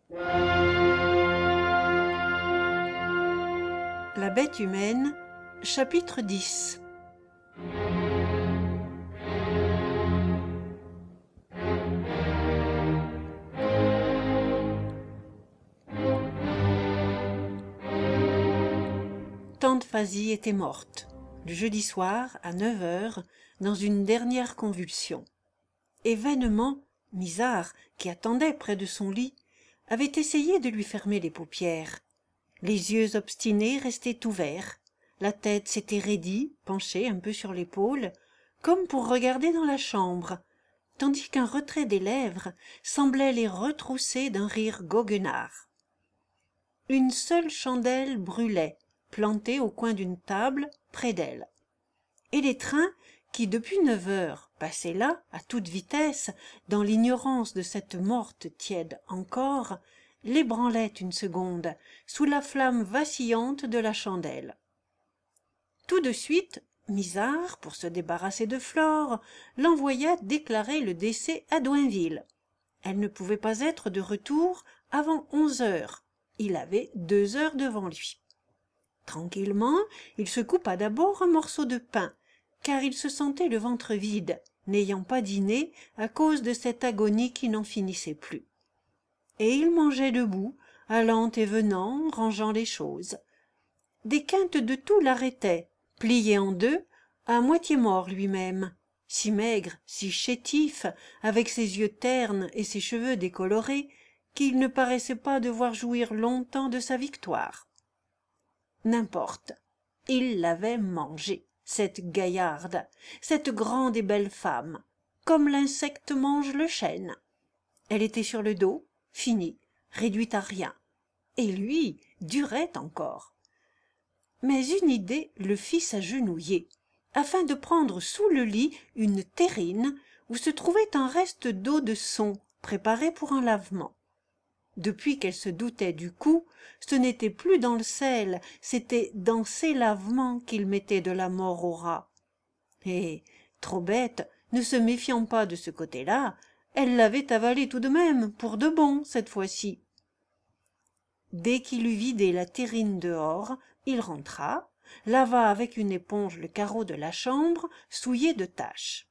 La bête humaine, chapitre 10. Tante Phasie était morte, le jeudi soir, à 9 heures, dans une dernière convulsion. Et vainement, Misard, qui attendait près de son lit, avait essayé de lui fermer les paupières. Les yeux obstinés restaient ouverts, la tête s'était raidie, penchée un peu sur l'épaule, comme pour regarder dans la chambre, tandis qu'un retrait des lèvres semblait les retrousser d'un rire goguenard. Une seule chandelle brûlait, plantée au coin d'une table près d'elle. Et les trains, qui depuis 9 heures passaient là, à toute vitesse, dans l'ignorance de cette morte tiède encore, l'ébranlaient une seconde, sous la flamme vacillante de la chandelle. Tout de suite, Misard, pour se débarrasser de Flore, l'envoya déclarer le décès à Doinville. Elle ne pouvait pas être de retour avant 11 heures. Il avait 2 heures devant lui. Tranquillement, il se coupa d'abord un morceau de pain, car il se sentait le ventre vide, n'ayant pas dîné à cause de cette agonie qui n'en finissait plus. Et il mangeait debout, allant et venant, rangeant les choses. Des quintes de toux l'arrêtaient, plié en deux, à moitié mort lui-même, si maigre, si chétif, avec ses yeux ternes et ses cheveux décolorés, qu'il ne paraissait pas devoir jouir longtemps de sa victoire. N'importe, il l'avait mangée, cette gaillarde, cette grande et belle femme, comme l'insecte mange le chêne. Elle était sur le dos, finie, réduite à rien, et lui durait encore. Mais une idée le fit s'agenouiller, afin de prendre sous le lit une terrine où se trouvait un reste d'eau de son préparée pour un lavement. Depuis qu'elle se doutait du coup, ce n'était plus dans le sel, c'était dans ses lavements qu'il mettait de la mort au rat. Et, trop bête, ne se méfiant pas de ce côté-là, elle l'avait avalé tout de même, pour de bon, cette fois-ci. Dès qu'il eut vidé la terrine dehors, il rentra, lava avec une éponge le carreau de la chambre, souillé de taches.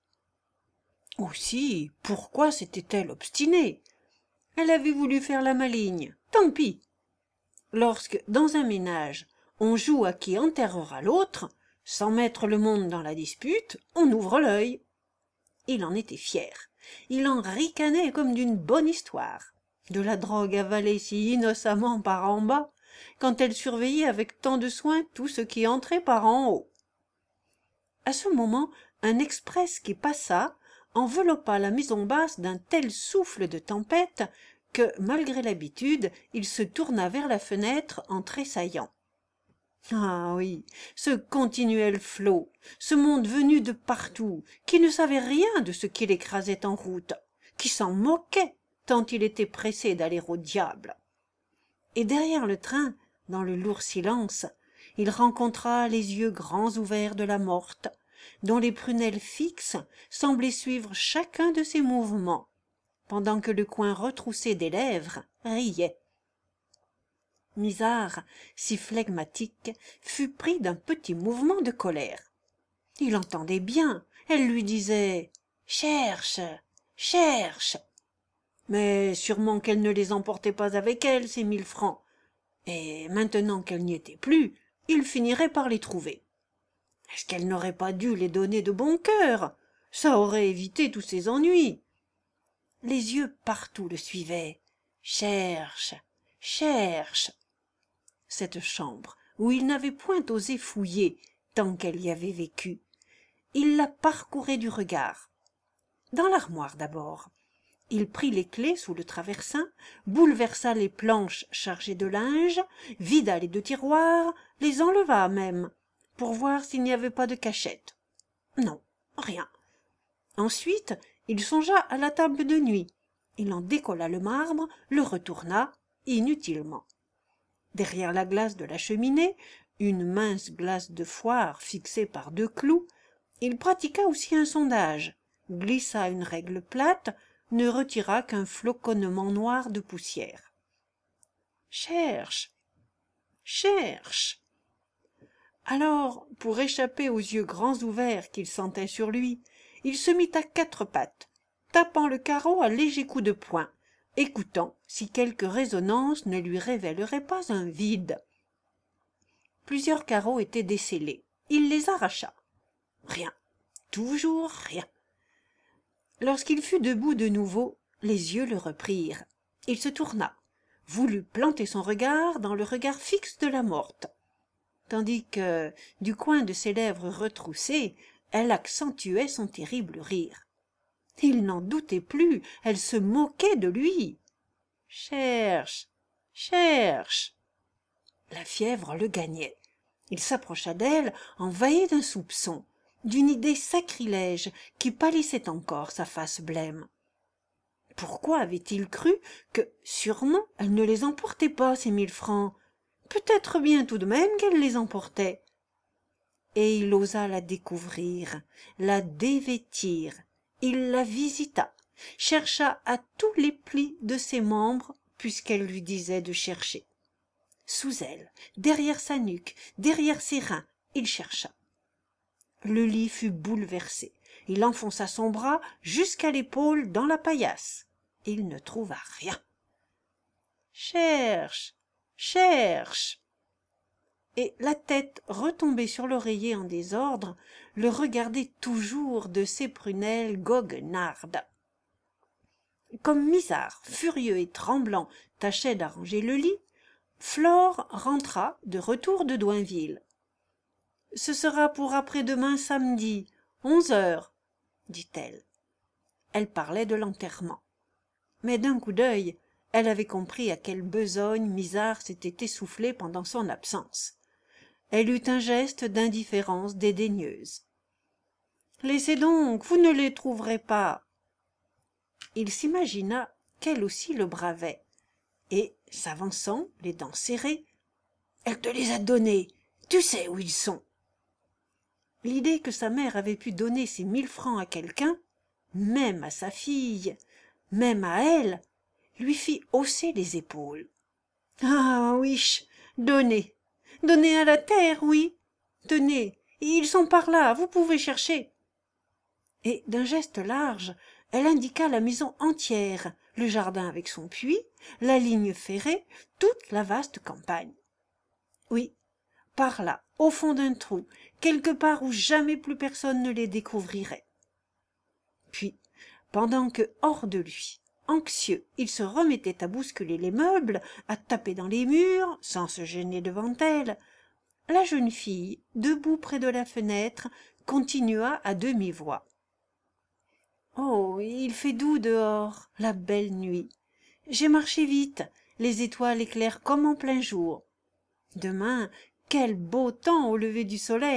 Aussi, pourquoi s'était-elle obstinée? Elle avait voulu faire la maligne, tant pis. Lorsque, dans un ménage, on joue à qui enterrera l'autre, sans mettre le monde dans la dispute, on ouvre l'œil. Il en était fier. Il en ricanait comme d'une bonne histoire. De la drogue avalée si innocemment par en bas, quand elle surveillait avec tant de soin tout ce qui entrait par en haut. À ce moment, un express qui passa enveloppa la maison basse d'un tel souffle de tempête que, malgré l'habitude, il se tourna vers la fenêtre en tressaillant. Ah oui, ce continuel flot, ce monde venu de partout, qui ne savait rien de ce qui l'écrasait en route, qui s'en moquait tant il était pressé d'aller au diable. Et derrière le train, dans le lourd silence, il rencontra les yeux grands ouverts de la morte, dont les prunelles fixes semblaient suivre chacun de ses mouvements, pendant que le coin retroussé des lèvres riait. Misard, si flegmatique, fut pris d'un petit mouvement de colère. Il entendait bien, elle lui disait « Cherche, cherche !» Mais sûrement qu'elle ne les emportait pas avec elle, ces 1000 francs. Et maintenant qu'elle n'y était plus, il finirait par les trouver. Est-ce qu'elle n'aurait pas dû les donner de bon cœur? Ça aurait évité tous ces ennuis. Les yeux partout le suivaient. Cherche, cherche. Cette chambre, où il n'avait point osé fouiller, tant qu'elle y avait vécu, il la parcourait du regard. Dans l'armoire d'abord. Il prit les clefs sous le traversin, bouleversa les planches chargées de linge, vida les 2 tiroirs, les enleva même, pour voir s'il n'y avait pas de cachette. Non, rien. Ensuite, il songea à la table de nuit. Il en décolla le marbre, le retourna, inutilement. Derrière la glace de la cheminée, une mince glace de foire fixée par 2 clous, il pratiqua aussi un sondage, glissa une règle plate, ne retira qu'un floconnement noir de poussière. cherche, cherche. Alors, pour échapper aux yeux grands ouverts qu'il sentait sur lui, il se mit à quatre pattes, tapant le carreau à légers coups de poing, écoutant si quelque résonance ne lui révélerait pas un vide. Plusieurs carreaux étaient descellés. Il les arracha. Rien, toujours rien. Lorsqu'il fut debout de nouveau, les yeux le reprirent. Il se tourna, voulut planter son regard dans le regard fixe de la morte, tandis que, du coin de ses lèvres retroussées, elle accentuait son terrible rire. Il n'en doutait plus, elle se moquait de lui. « Cherche, cherche !» La fièvre le gagnait. Il s'approcha d'elle, envahi d'un soupçon, d'une idée sacrilège qui pâlissait encore sa face blême. Pourquoi avait-il cru que, sûrement, elle ne les emportait pas, ces 1000 francs? Peut-être bien tout de même qu'elle les emportait. Et il osa la découvrir, la dévêtir. Il la visita, chercha à tous les plis de ses membres, puisqu'elle lui disait de chercher. Sous elle, derrière sa nuque, derrière ses reins, il chercha. Le lit fut bouleversé. Il enfonça son bras jusqu'à l'épaule dans la paillasse. Il ne trouva rien. « Cherche, cherche !» Et la tête retombée sur l'oreiller en désordre, le regardait toujours de ses prunelles goguenardes. Comme Misard, furieux et tremblant, tâchait d'arranger le lit, Flore rentra de retour de Doinville. « Ce sera pour après-demain samedi, 11 heures, dit-elle. Elle parlait de l'enterrement. Mais d'un coup d'œil, elle avait compris à quelle besogne Misard s'était essoufflé pendant son absence. Elle eut un geste d'indifférence dédaigneuse. « Laissez donc, vous ne les trouverez pas. » Il s'imagina qu'elle aussi le bravait, et, s'avançant, les dents serrées, « Elle te les a donnés, tu sais où ils sont. » L'idée que sa mère avait pu donner ces 1000 francs à quelqu'un, même à sa fille, même à elle, lui fit hausser les épaules. « Ah, ouiche, donnez, donnez à la terre, oui, tenez, ils sont par là, vous pouvez chercher. » Et d'un geste large, elle indiqua la maison entière, le jardin avec son puits, la ligne ferrée, toute la vaste campagne. Oui, par là, au fond d'un trou, quelque part où jamais plus personne ne les découvrirait. Puis, pendant que, hors de lui, anxieux, il se remettait à bousculer les meubles, à taper dans les murs, sans se gêner devant elle, la jeune fille, debout près de la fenêtre, continua à demi-voix. « Oh, il fait doux dehors, la belle nuit. J'ai marché vite, les étoiles éclairent comme en plein jour. Demain, quel beau temps au lever du soleil !»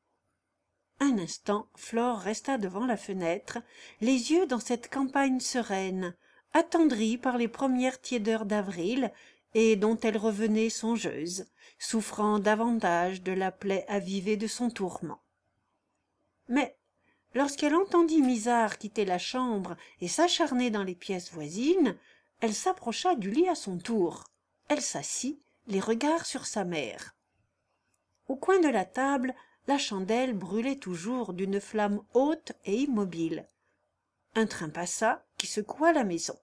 Un instant, Flore resta devant la fenêtre, les yeux dans cette campagne sereine, attendrie par les premières tiédeurs d'avril, et dont elle revenait songeuse, souffrant davantage de la plaie avivée de son tourment. Mais, lorsqu'elle entendit Misard quitter la chambre et s'acharner dans les pièces voisines, elle s'approcha du lit à son tour. Elle s'assit, les regards sur sa mère. Au coin de la table, la chandelle brûlait toujours d'une flamme haute et immobile. Un train passa qui secoua la maison.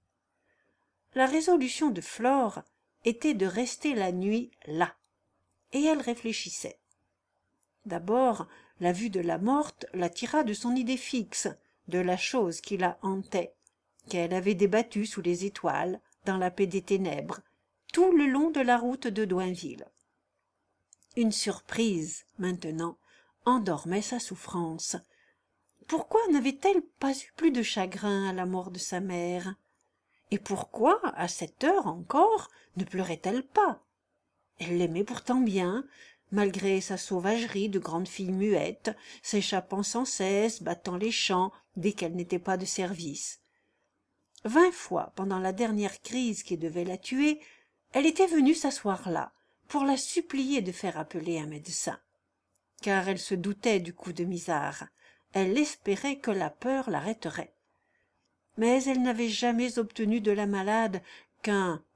La résolution de Flore était de rester la nuit là, et elle réfléchissait. D'abord, la vue de la morte la tira de son idée fixe, de la chose qui la hantait, qu'elle avait débattue sous les étoiles, dans la paix des ténèbres, tout le long de la route de Doinville. Une surprise, maintenant, endormait sa souffrance. Pourquoi n'avait-elle pas eu plus de chagrin à la mort de sa mère? Et pourquoi, à cette heure encore, ne pleurait-elle pas? Elle l'aimait pourtant bien, malgré sa sauvagerie de grande fille muette, s'échappant sans cesse, battant les champs dès qu'elle n'était pas de service. 20 fois, pendant la dernière crise qui devait la tuer, elle était venue s'asseoir là, pour la supplier de faire appeler un médecin. Car elle se doutait du coup de Misard, elle espérait que la peur l'arrêterait. Mais elle n'avait jamais obtenu de la malade qu'un « non »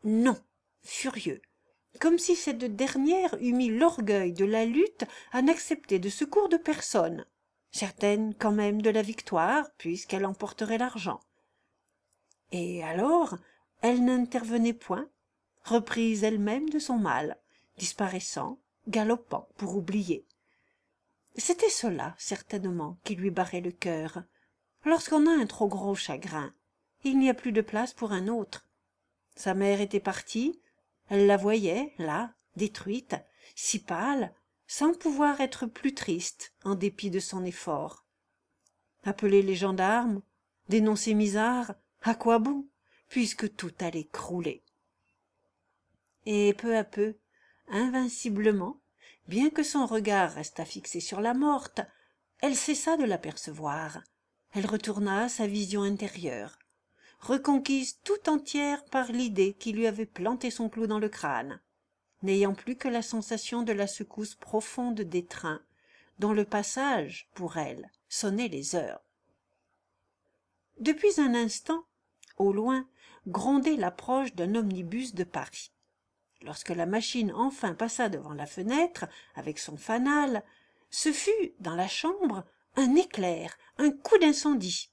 furieux, comme si cette dernière eût mis l'orgueil de la lutte à n'accepter de secours de personne, certaine quand même de la victoire, puisqu'elle emporterait l'argent. Et alors, elle n'intervenait point, reprise elle-même de son mal, disparaissant, galopant pour oublier. C'était cela, certainement, qui lui barrait le cœur. Lorsqu'on a un trop gros chagrin, il n'y a plus de place pour un autre. Sa mère était partie, elle la voyait, là, détruite, si pâle, sans pouvoir être plus triste, en dépit de son effort. Appeler les gendarmes, dénoncer Misard, à quoi bon, puisque tout allait crouler. Et peu à peu, invinciblement, bien que son regard restât fixé sur la morte, elle cessa de l'apercevoir. Elle retourna à sa vision intérieure, reconquise tout entière par l'idée qui lui avait planté son clou dans le crâne, n'ayant plus que la sensation de la secousse profonde des trains, dont le passage, pour elle, sonnait les heures. Depuis un instant, au loin, grondait l'approche d'un omnibus de Paris. Lorsque la machine enfin passa devant la fenêtre, avec son fanal, ce fut, dans la chambre, un éclair, un coup d'incendie.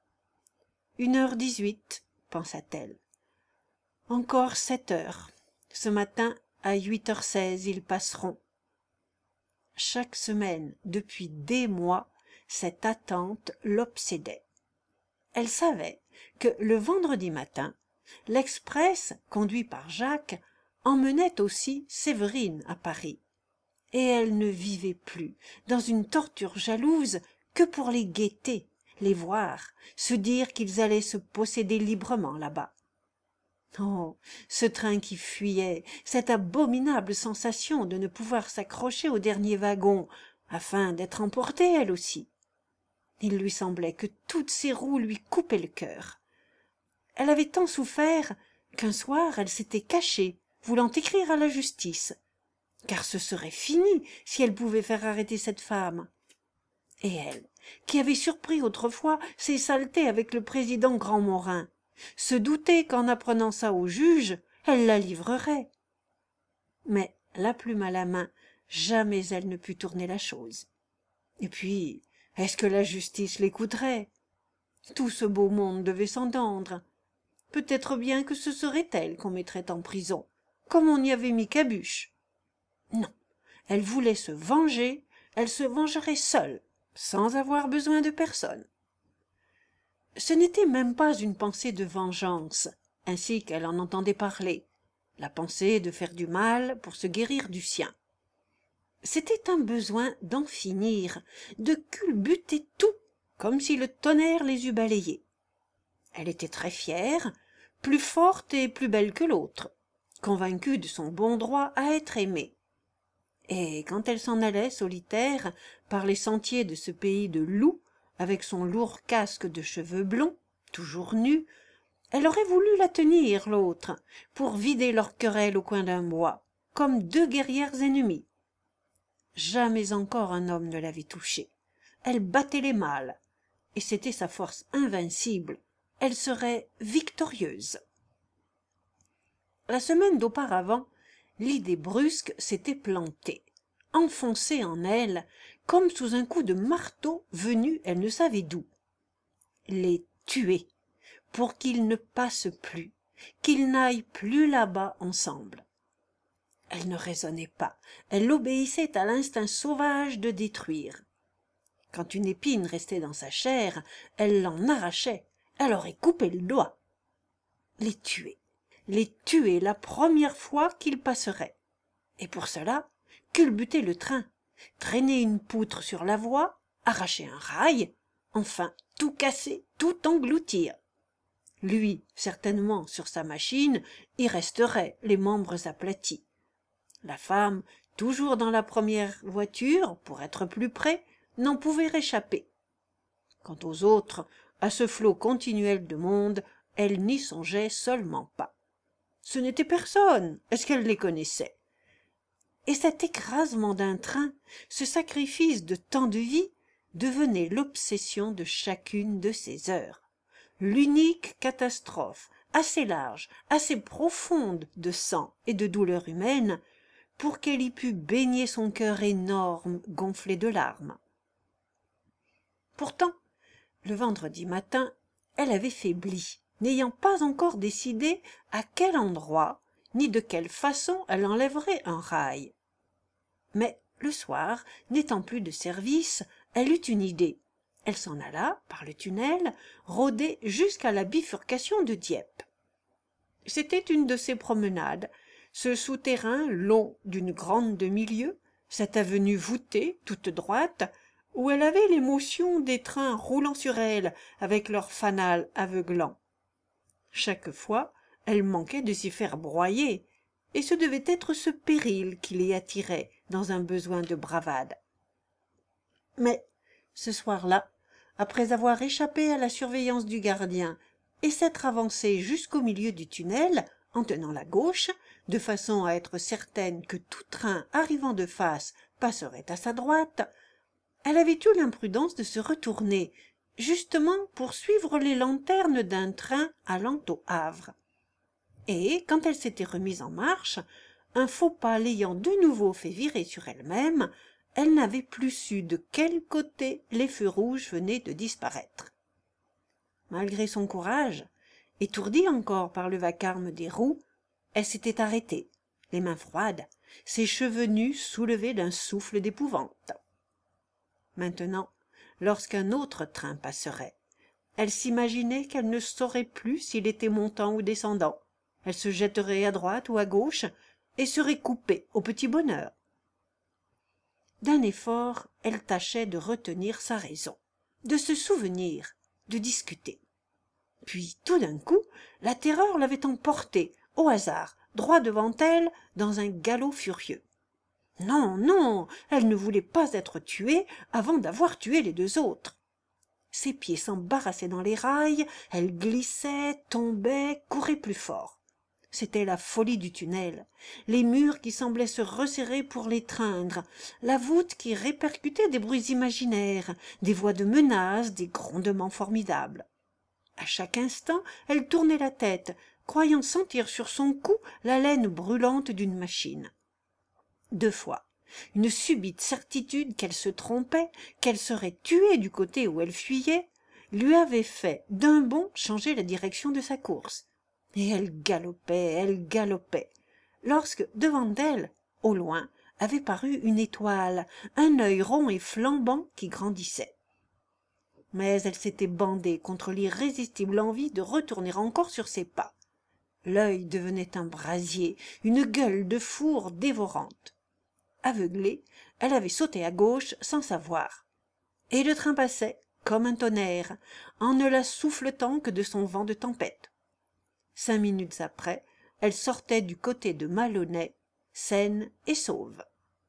1h18, pensa-t-elle. Encore 7 heures. Ce matin, à 8h16, ils passeront. Chaque semaine, depuis des mois, cette attente l'obsédait. Elle savait que le vendredi matin, l'express, conduit par Jacques, emmenait aussi Séverine à Paris. Et elle ne vivait plus, dans une torture jalouse, que pour les guetter, les voir, se dire qu'ils allaient se posséder librement là-bas. Oh, ce train qui fuyait, cette abominable sensation de ne pouvoir s'accrocher au dernier wagon, afin d'être emportée elle aussi. Il lui semblait que toutes ces roues lui coupaient le cœur. Elle avait tant souffert qu'un soir elle s'était cachée, voulant écrire à la justice, car ce serait fini si elle pouvait faire arrêter cette femme. Et elle, qui avait surpris autrefois ses saletés avec le président Grandmorin, se doutait qu'en apprenant ça au juge, elle la livrerait. Mais, la plume à la main, jamais elle ne put tourner la chose. Et puis, est-ce que la justice l'écouterait? Tout ce beau monde devait s'entendre. Peut-être bien que ce serait elle qu'on mettrait en prison, comme on y avait mis Cabuche. Non, elle voulait se venger, elle se vengerait seule, sans avoir besoin de personne. Ce n'était même pas une pensée de vengeance, ainsi qu'elle en entendait parler, la pensée de faire du mal pour se guérir du sien. C'était un besoin d'en finir, de culbuter tout, comme si le tonnerre les eût balayés. Elle était très fière, plus forte et plus belle que l'autre, convaincue de son bon droit à être aimée. Et quand elle s'en allait solitaire par les sentiers de ce pays de loups, avec son lourd casque de cheveux blonds, toujours nu, elle aurait voulu la tenir, l'autre, pour vider leur querelle au coin d'un bois, comme deux guerrières ennemies. Jamais encore un homme ne l'avait touchée. Elle battait les mâles, et c'était sa force invincible. Elle serait victorieuse. La semaine d'auparavant, l'idée brusque s'était plantée, enfoncée en elle, comme sous un coup de marteau venu elle ne savait d'où. Les tuer, pour qu'ils ne passent plus, qu'ils n'aillent plus là-bas ensemble. Elle ne raisonnait pas, elle obéissait à l'instinct sauvage de détruire. Quand une épine restait dans sa chair, elle l'en arrachait, elle aurait coupé le doigt. Les tuer la première fois qu'ils passeraient. Et pour cela, culbuter le train, traîner une poutre sur la voie, arracher un rail, enfin tout casser, tout engloutir. Lui, certainement, sur sa machine, y resterait les membres aplatis. La femme, toujours dans la première voiture, pour être plus près, n'en pouvait réchapper. Quant aux autres, à ce flot continuel de monde, elle n'y songeait seulement pas. Ce n'était personne, est-ce qu'elle les connaissait? Et cet écrasement d'un train, ce sacrifice de tant de vie, devenait l'obsession de chacune de ces heures, l'unique catastrophe assez large, assez profonde de sang et de douleur humaine pour qu'elle y pût baigner son cœur énorme gonflé de larmes. Pourtant, le vendredi matin, elle avait faibli, n'ayant pas encore décidé à quel endroit ni de quelle façon elle enlèverait un rail. Mais le soir, n'étant plus de service, elle eut une idée. Elle s'en alla, par le tunnel, rôder jusqu'à la bifurcation de Dieppe. C'était une de ces promenades, ce souterrain long d'une grande demi-lieue, cette avenue voûtée, toute droite, où elle avait l'émotion des trains roulant sur elle avec leurs fanals aveuglants. Chaque fois, elle manquait de s'y faire broyer, et ce devait être ce péril qui l'y attirait dans un besoin de bravade. Mais, ce soir-là, après avoir échappé à la surveillance du gardien et s'être avancée jusqu'au milieu du tunnel, en tenant la gauche, de façon à être certaine que tout train arrivant de face passerait à sa droite, elle avait eu l'imprudence de se retourner, justement pour suivre les lanternes d'un train allant au Havre. Et, quand elle s'était remise en marche, un faux pas l'ayant de nouveau fait virer sur elle-même, elle n'avait plus su de quel côté les feux rouges venaient de disparaître. Malgré son courage, étourdie encore par le vacarme des roues, elle s'était arrêtée, les mains froides, ses cheveux nus soulevés d'un souffle d'épouvante. Maintenant, lorsqu'un autre train passerait, elle s'imaginait qu'elle ne saurait plus s'il était montant ou descendant. Elle se jetterait à droite ou à gauche et serait coupée au petit bonheur. D'un effort, elle tâchait de retenir sa raison, de se souvenir, de discuter. Puis, tout d'un coup, la terreur l'avait emportée, au hasard, droit devant elle, dans un galop furieux. Non, non, elle ne voulait pas être tuée avant d'avoir tué les deux autres. Ses pieds s'embarrassaient dans les rails, elle glissait, tombait, courait plus fort. C'était la folie du tunnel, les murs qui semblaient se resserrer pour l'étreindre, la voûte qui répercutait des bruits imaginaires, des voix de menaces, des grondements formidables. À chaque instant, elle tournait la tête, croyant sentir sur son cou la laine brûlante d'une machine. 2 fois, une subite certitude qu'elle se trompait, qu'elle serait tuée du côté où elle fuyait, lui avait fait d'un bond changer la direction de sa course. Et elle galopait, lorsque, devant elle, au loin, avait paru une étoile, un œil rond et flambant qui grandissait. Mais elle s'était bandée contre l'irrésistible envie de retourner encore sur ses pas. L'œil devenait un brasier, une gueule de four dévorante. Aveuglée, elle avait sauté à gauche sans savoir. Et le train passait, comme un tonnerre, en ne la souffletant que de son vent de tempête. 5 minutes après, elle sortait du côté de Malonnet, saine et sauve.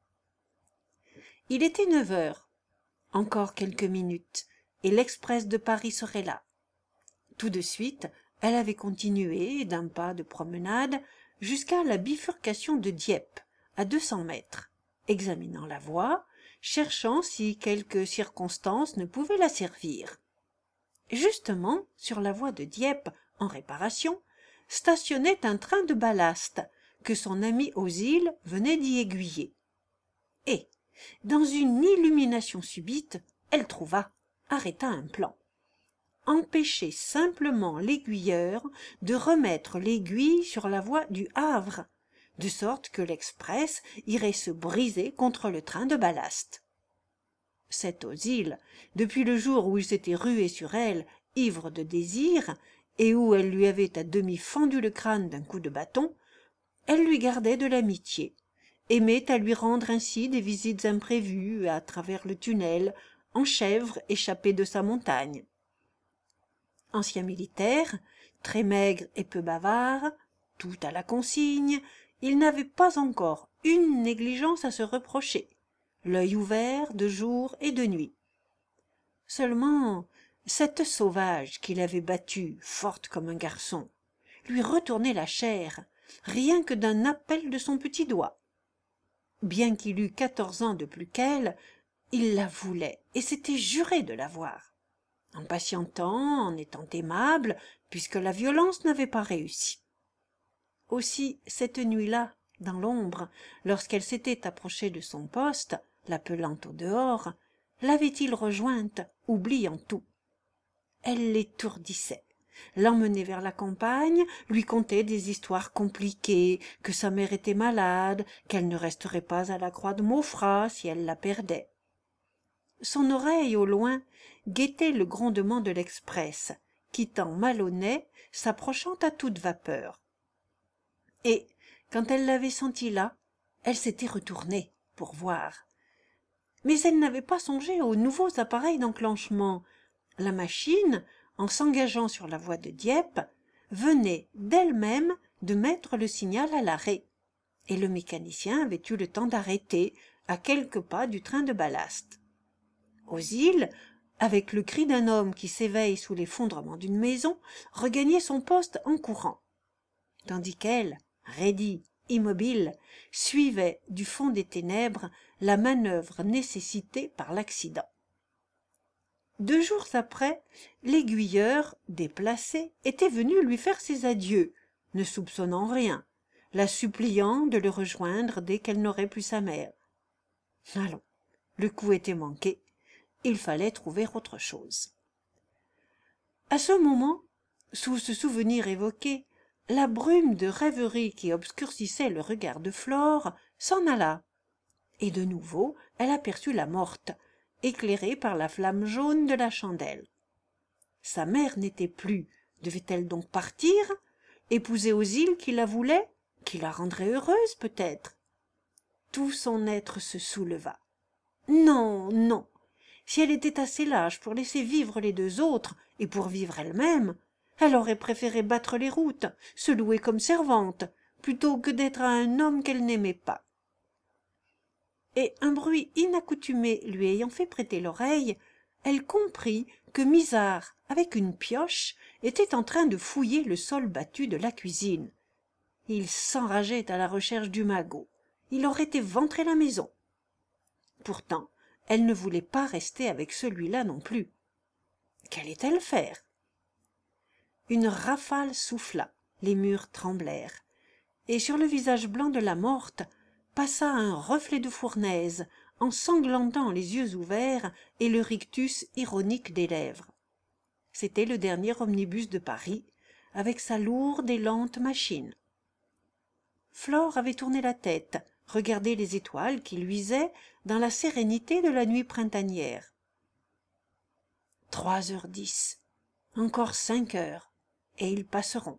Il était 9 heures. Encore quelques minutes, et l'express de Paris serait là. Tout de suite, elle avait continué d'un pas de promenade jusqu'à la bifurcation de Dieppe, à 200 mètres, examinant la voie, cherchant si quelque circonstance ne pouvait la servir. Justement, sur la voie de Dieppe, en réparation, stationnait un train de ballast que son ami Ozyle venait d'y aiguiller. Et, dans une illumination subite, elle trouva, arrêta un plan. Empêcher simplement l'aiguilleur de remettre l'aiguille sur la voie du Havre, de sorte que l'express irait se briser contre le train de ballast. Cet Ozyle, depuis le jour où il s'était rué sur elle, ivre de désir, et où elle lui avait à demi fendu le crâne d'un coup de bâton, elle lui gardait de l'amitié, aimait à lui rendre ainsi des visites imprévues à travers le tunnel, en chèvre échappé de sa montagne. Ancien militaire, très maigre et peu bavard, tout à la consigne, il n'avait pas encore une négligence à se reprocher, l'œil ouvert de jour et de nuit. Seulement, cette sauvage qu'il avait battue, forte comme un garçon, lui retournait la chair, rien que d'un appel de son petit doigt. Bien qu'il eût 14 ans de plus qu'elle, il la voulait et s'était juré de la voir. En patientant, en étant aimable, puisque la violence n'avait pas réussi. Aussi, cette nuit-là, dans l'ombre, lorsqu'elle s'était approchée de son poste, l'appelant au dehors, l'avait-il rejointe, oubliant tout. Elle l'étourdissait, l'emmenait vers la campagne, lui contait des histoires compliquées, que sa mère était malade, qu'elle ne resterait pas à la croix de Maufras si elle la perdait. Son oreille, au loin, guettait le grondement de l'express, quittant Malonnet, s'approchant à toute vapeur. Et, quand elle l'avait senti là, elle s'était retournée pour voir. Mais elle n'avait pas songé aux nouveaux appareils d'enclenchement. La machine, en s'engageant sur la voie de Dieppe, venait d'elle-même de mettre le signal à l'arrêt, et le mécanicien avait eu le temps d'arrêter à quelques pas du train de ballast. Aux îles, avec le cri d'un homme qui s'éveille sous l'effondrement d'une maison, regagnait son poste en courant, tandis qu'elle, raidie, immobile, suivait du fond des ténèbres la manœuvre nécessitée par l'accident. 2 jours après, l'aiguilleur, déplacé, était venu lui faire ses adieux, ne soupçonnant rien, la suppliant de le rejoindre dès qu'elle n'aurait plus sa mère. Allons, le coup était manqué, il fallait trouver autre chose. À ce moment, sous ce souvenir évoqué, la brume de rêverie qui obscurcissait le regard de Flore s'en alla, et de nouveau elle aperçut la morte, éclairée par la flamme jaune de la chandelle. Sa mère n'était plus, devait-elle donc partir, épouser aux îles qui la voulaient, qui la rendraient heureuse peut-être? Tout son être se souleva. Non, non, si elle était assez lâche pour laisser vivre les 2 autres et pour vivre elle-même, elle aurait préféré battre les routes, se louer comme servante, plutôt que d'être à un homme qu'elle n'aimait pas. Et un bruit inaccoutumé lui ayant fait prêter l'oreille, elle comprit que Misard, avec une pioche, était en train de fouiller le sol battu de la cuisine. Il s'enrageait à la recherche du magot. Il aurait éventré la maison. Pourtant, elle ne voulait pas rester avec celui-là non plus. Qu'allait-elle faire? Une rafale souffla, les murs tremblèrent, et sur le visage blanc de la morte passa un reflet de fournaise, ensanglantant les yeux ouverts et le rictus ironique des lèvres. C'était le dernier omnibus de Paris, avec sa lourde et lente machine. Flore avait tourné la tête, regardé les étoiles qui luisaient dans la sérénité de la nuit printanière. 3h10, encore 5 heures, et ils passeront.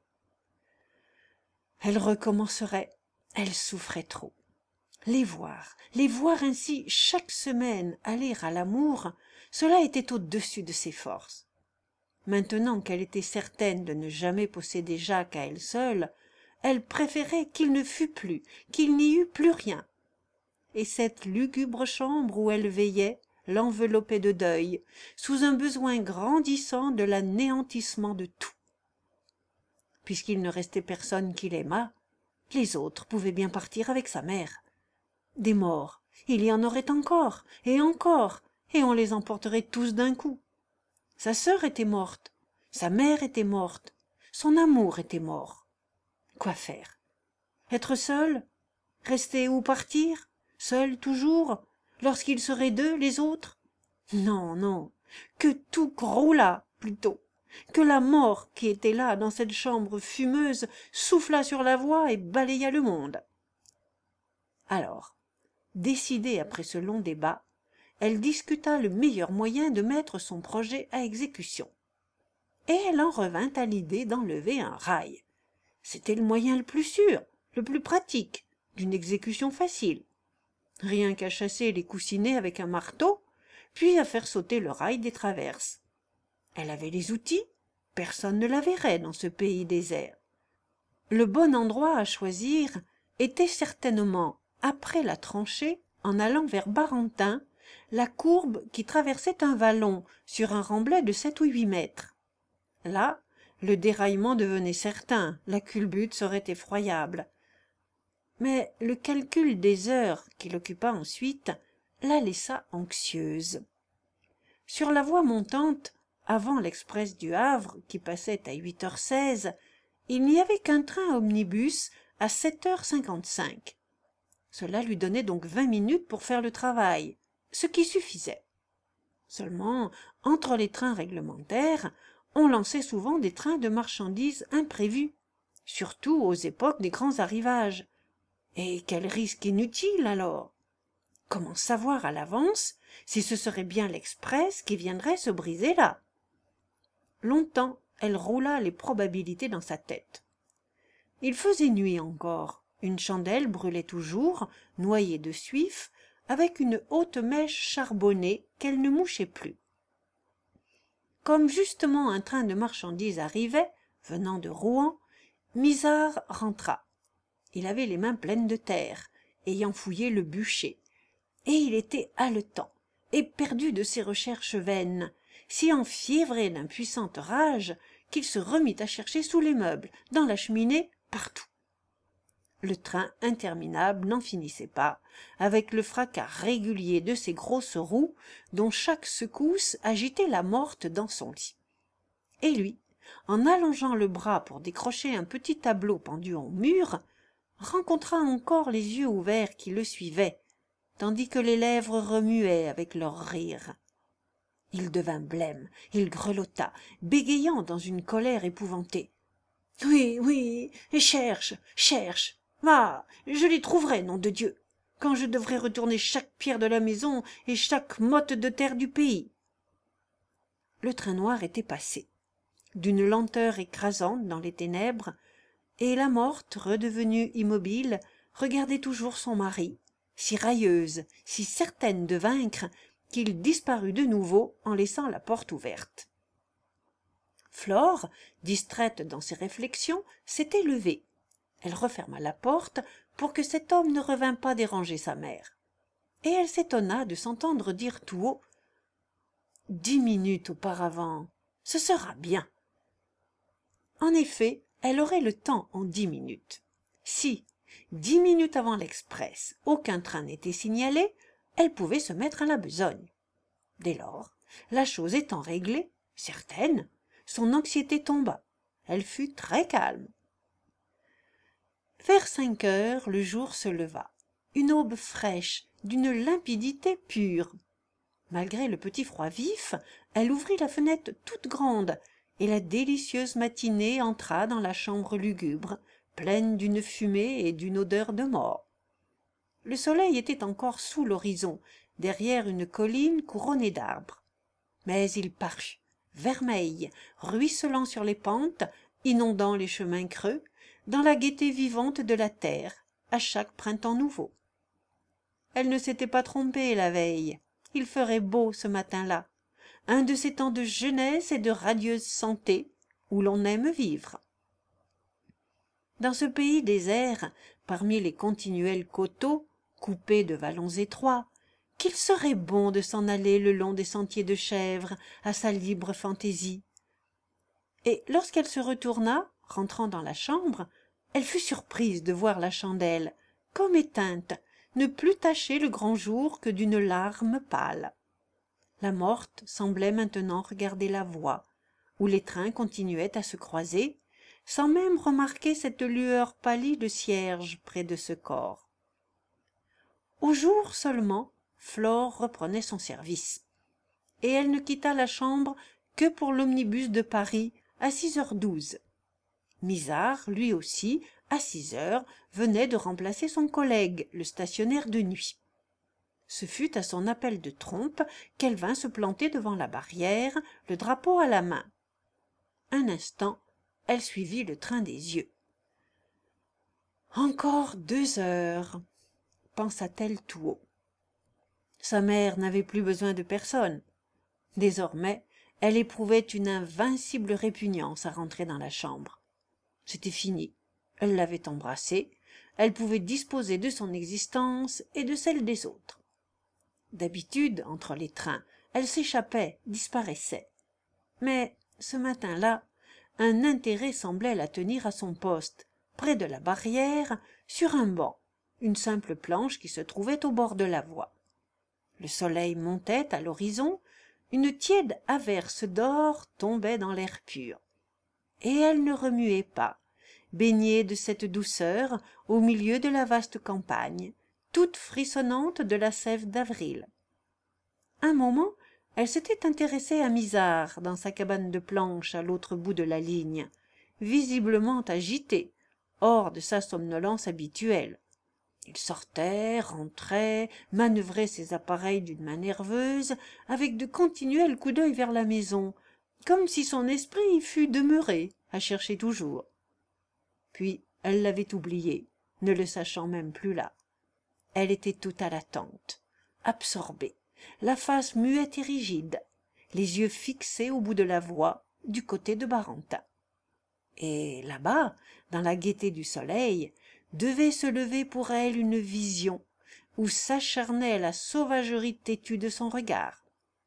Elle recommencerait, elle souffrait trop. Les voir ainsi chaque semaine aller à l'amour, cela était au-dessus de ses forces. Maintenant qu'elle était certaine de ne jamais posséder Jacques à elle seule, elle préférait qu'il ne fût plus, qu'il n'y eût plus rien. Et cette lugubre chambre où elle veillait l'enveloppait de deuil, sous un besoin grandissant de l'anéantissement de tout. Puisqu'il ne restait personne qui l'aimât, les autres pouvaient bien partir avec sa mère. Des morts, il y en aurait encore, et on les emporterait tous d'un coup. Sa sœur était morte, sa mère était morte, son amour était mort. Quoi faire? Être seul? Rester ou partir? Seul toujours, lorsqu'ils seraient 2, les autres? Non, non, que tout croulât plutôt, que la mort qui était là dans cette chambre fumeuse soufflât sur la voie et balayât le monde. Alors, décidée après ce long débat, elle discuta le meilleur moyen de mettre son projet à exécution. Et elle en revint à l'idée d'enlever un rail. C'était le moyen le plus sûr, le plus pratique, d'une exécution facile. Rien qu'à chasser les coussinets avec un marteau, puis à faire sauter le rail des traverses. Elle avait les outils, personne ne la verrait dans ce pays désert. Le bon endroit à choisir était certainement après la tranchée, en allant vers Barentin, la courbe qui traversait un vallon sur un remblai de 7 ou 8 mètres. Là, le déraillement devenait certain, la culbute serait effroyable. Mais le calcul des heures qui l'occupa ensuite la laissa anxieuse. Sur la voie montante, Avant l'express du Havre, qui passait à 8h16, il n'y avait qu'un train omnibus à 7h55. Cela lui donnait donc 20 minutes pour faire le travail, ce qui suffisait. Seulement, entre les trains réglementaires, on lançait souvent des trains de marchandises imprévus, surtout aux époques des grands arrivages. Et quel risque inutile alors! Comment savoir à l'avance si ce serait bien l'express qui viendrait se briser là? Longtemps, elle roula les probabilités dans sa tête. Il faisait nuit encore, une chandelle brûlait toujours, noyée de suif, avec une haute mèche charbonnée qu'elle ne mouchait plus. Comme justement un train de marchandises arrivait, venant de Rouen, Misard rentra. Il avait les mains pleines de terre, ayant fouillé le bûcher, et il était haletant, éperdu de ses recherches vaines, si enfiévré d'impuissante rage qu'il se remit à chercher sous les meubles, dans la cheminée, partout. Le train interminable n'en finissait pas, avec le fracas régulier de ses grosses roues, dont chaque secousse agitait la morte dans son lit. Et lui, en allongeant le bras pour décrocher un petit tableau pendu au mur, rencontra encore les yeux ouverts qui le suivaient, tandis que les lèvres remuaient avec leur rire. Il devint blême, il grelotta, bégayant dans une colère épouvantée. « Oui, oui, cherche, cherche. Ah, je les trouverai, nom de Dieu, quand je devrai retourner chaque pierre de la maison et chaque motte de terre du pays. » Le train noir était passé, d'une lenteur écrasante dans les ténèbres, et la morte, redevenue immobile, regardait toujours son mari, si railleuse, si certaine de vaincre, qu'il disparut de nouveau en laissant la porte ouverte. Flore, distraite dans ses réflexions, s'était levée. Elle referma la porte pour que cet homme ne revînt pas déranger sa mère. Et elle s'étonna de s'entendre dire tout haut « 10 minutes auparavant, ce sera bien !» En effet, elle aurait le temps en 10 minutes. Si, 10 minutes avant l'express, aucun train n'était signalé, elle pouvait se mettre à la besogne. Dès lors, la chose étant réglée, certaine, son anxiété tomba. Elle fut très calme. Vers 5 heures, le jour se leva. Une aube fraîche, d'une limpidité pure. Malgré le petit froid vif, elle ouvrit la fenêtre toute grande, et la délicieuse matinée entra dans la chambre lugubre, pleine d'une fumée et d'une odeur de mort. Le soleil était encore sous l'horizon, derrière une colline couronnée d'arbres. Mais il parut, vermeil, ruisselant sur les pentes, inondant les chemins creux, dans la gaieté vivante de la terre, à chaque printemps nouveau. Elle ne s'était pas trompée la veille. Il ferait beau ce matin-là, un de ces temps de jeunesse et de radieuse santé où l'on aime vivre. Dans ce pays désert, parmi les continuels coteaux, coupés de vallons étroits, qu'il serait bon de s'en aller le long des sentiers de chèvres à sa libre fantaisie. Et lorsqu'elle se retourna, rentrant dans la chambre, elle fut surprise de voir la chandelle, comme éteinte, ne plus tacher le grand jour que d'une larme pâle. La morte semblait maintenant regarder la voie, où les trains continuaient à se croiser, sans même remarquer cette lueur pâlie de cierge près de ce corps. Au jour seulement, Flore reprenait son service, et elle ne quitta la chambre que pour l'omnibus de Paris à 6h12. Misard, lui aussi, à 6 heures, venait de remplacer son collègue, le stationnaire de nuit. Ce fut à son appel de trompe qu'elle vint se planter devant la barrière, le drapeau à la main. Un instant, elle suivit le train des yeux. « Encore 2 heures !» pensa-t-elle tout haut. Sa mère n'avait plus besoin de personne. Désormais, elle éprouvait une invincible répugnance à rentrer dans la chambre. C'était fini. Elle l'avait embrassé. Elle pouvait disposer de son existence et de celle des autres. D'habitude, entre les trains, elle s'échappait, disparaissait. Mais, ce matin-là, un intérêt semblait la tenir à son poste, près de la barrière, sur un banc, une simple planche qui se trouvait au bord de la voie. Le soleil montait à l'horizon, une tiède averse d'or tombait dans l'air pur. Et elle ne remuait pas, baignée de cette douceur au milieu de la vaste campagne, toute frissonnante de la sève d'avril. Un moment, elle s'était intéressée à Misard dans sa cabane de planches à l'autre bout de la ligne, visiblement agité, hors de sa somnolence habituelle. Il sortait, rentrait, manœuvrait ses appareils d'une main nerveuse, avec de continuels coups d'œil vers la maison, comme si son esprit y fût demeuré, à chercher toujours. Puis elle l'avait oublié, ne le sachant même plus là. Elle était toute à l'attente, absorbée, la face muette et rigide, les yeux fixés au bout de la voie, du côté de Barentin. Et là-bas, dans la gaieté du soleil, devait se lever pour elle une vision où s'acharnait la sauvagerie têtue de son regard.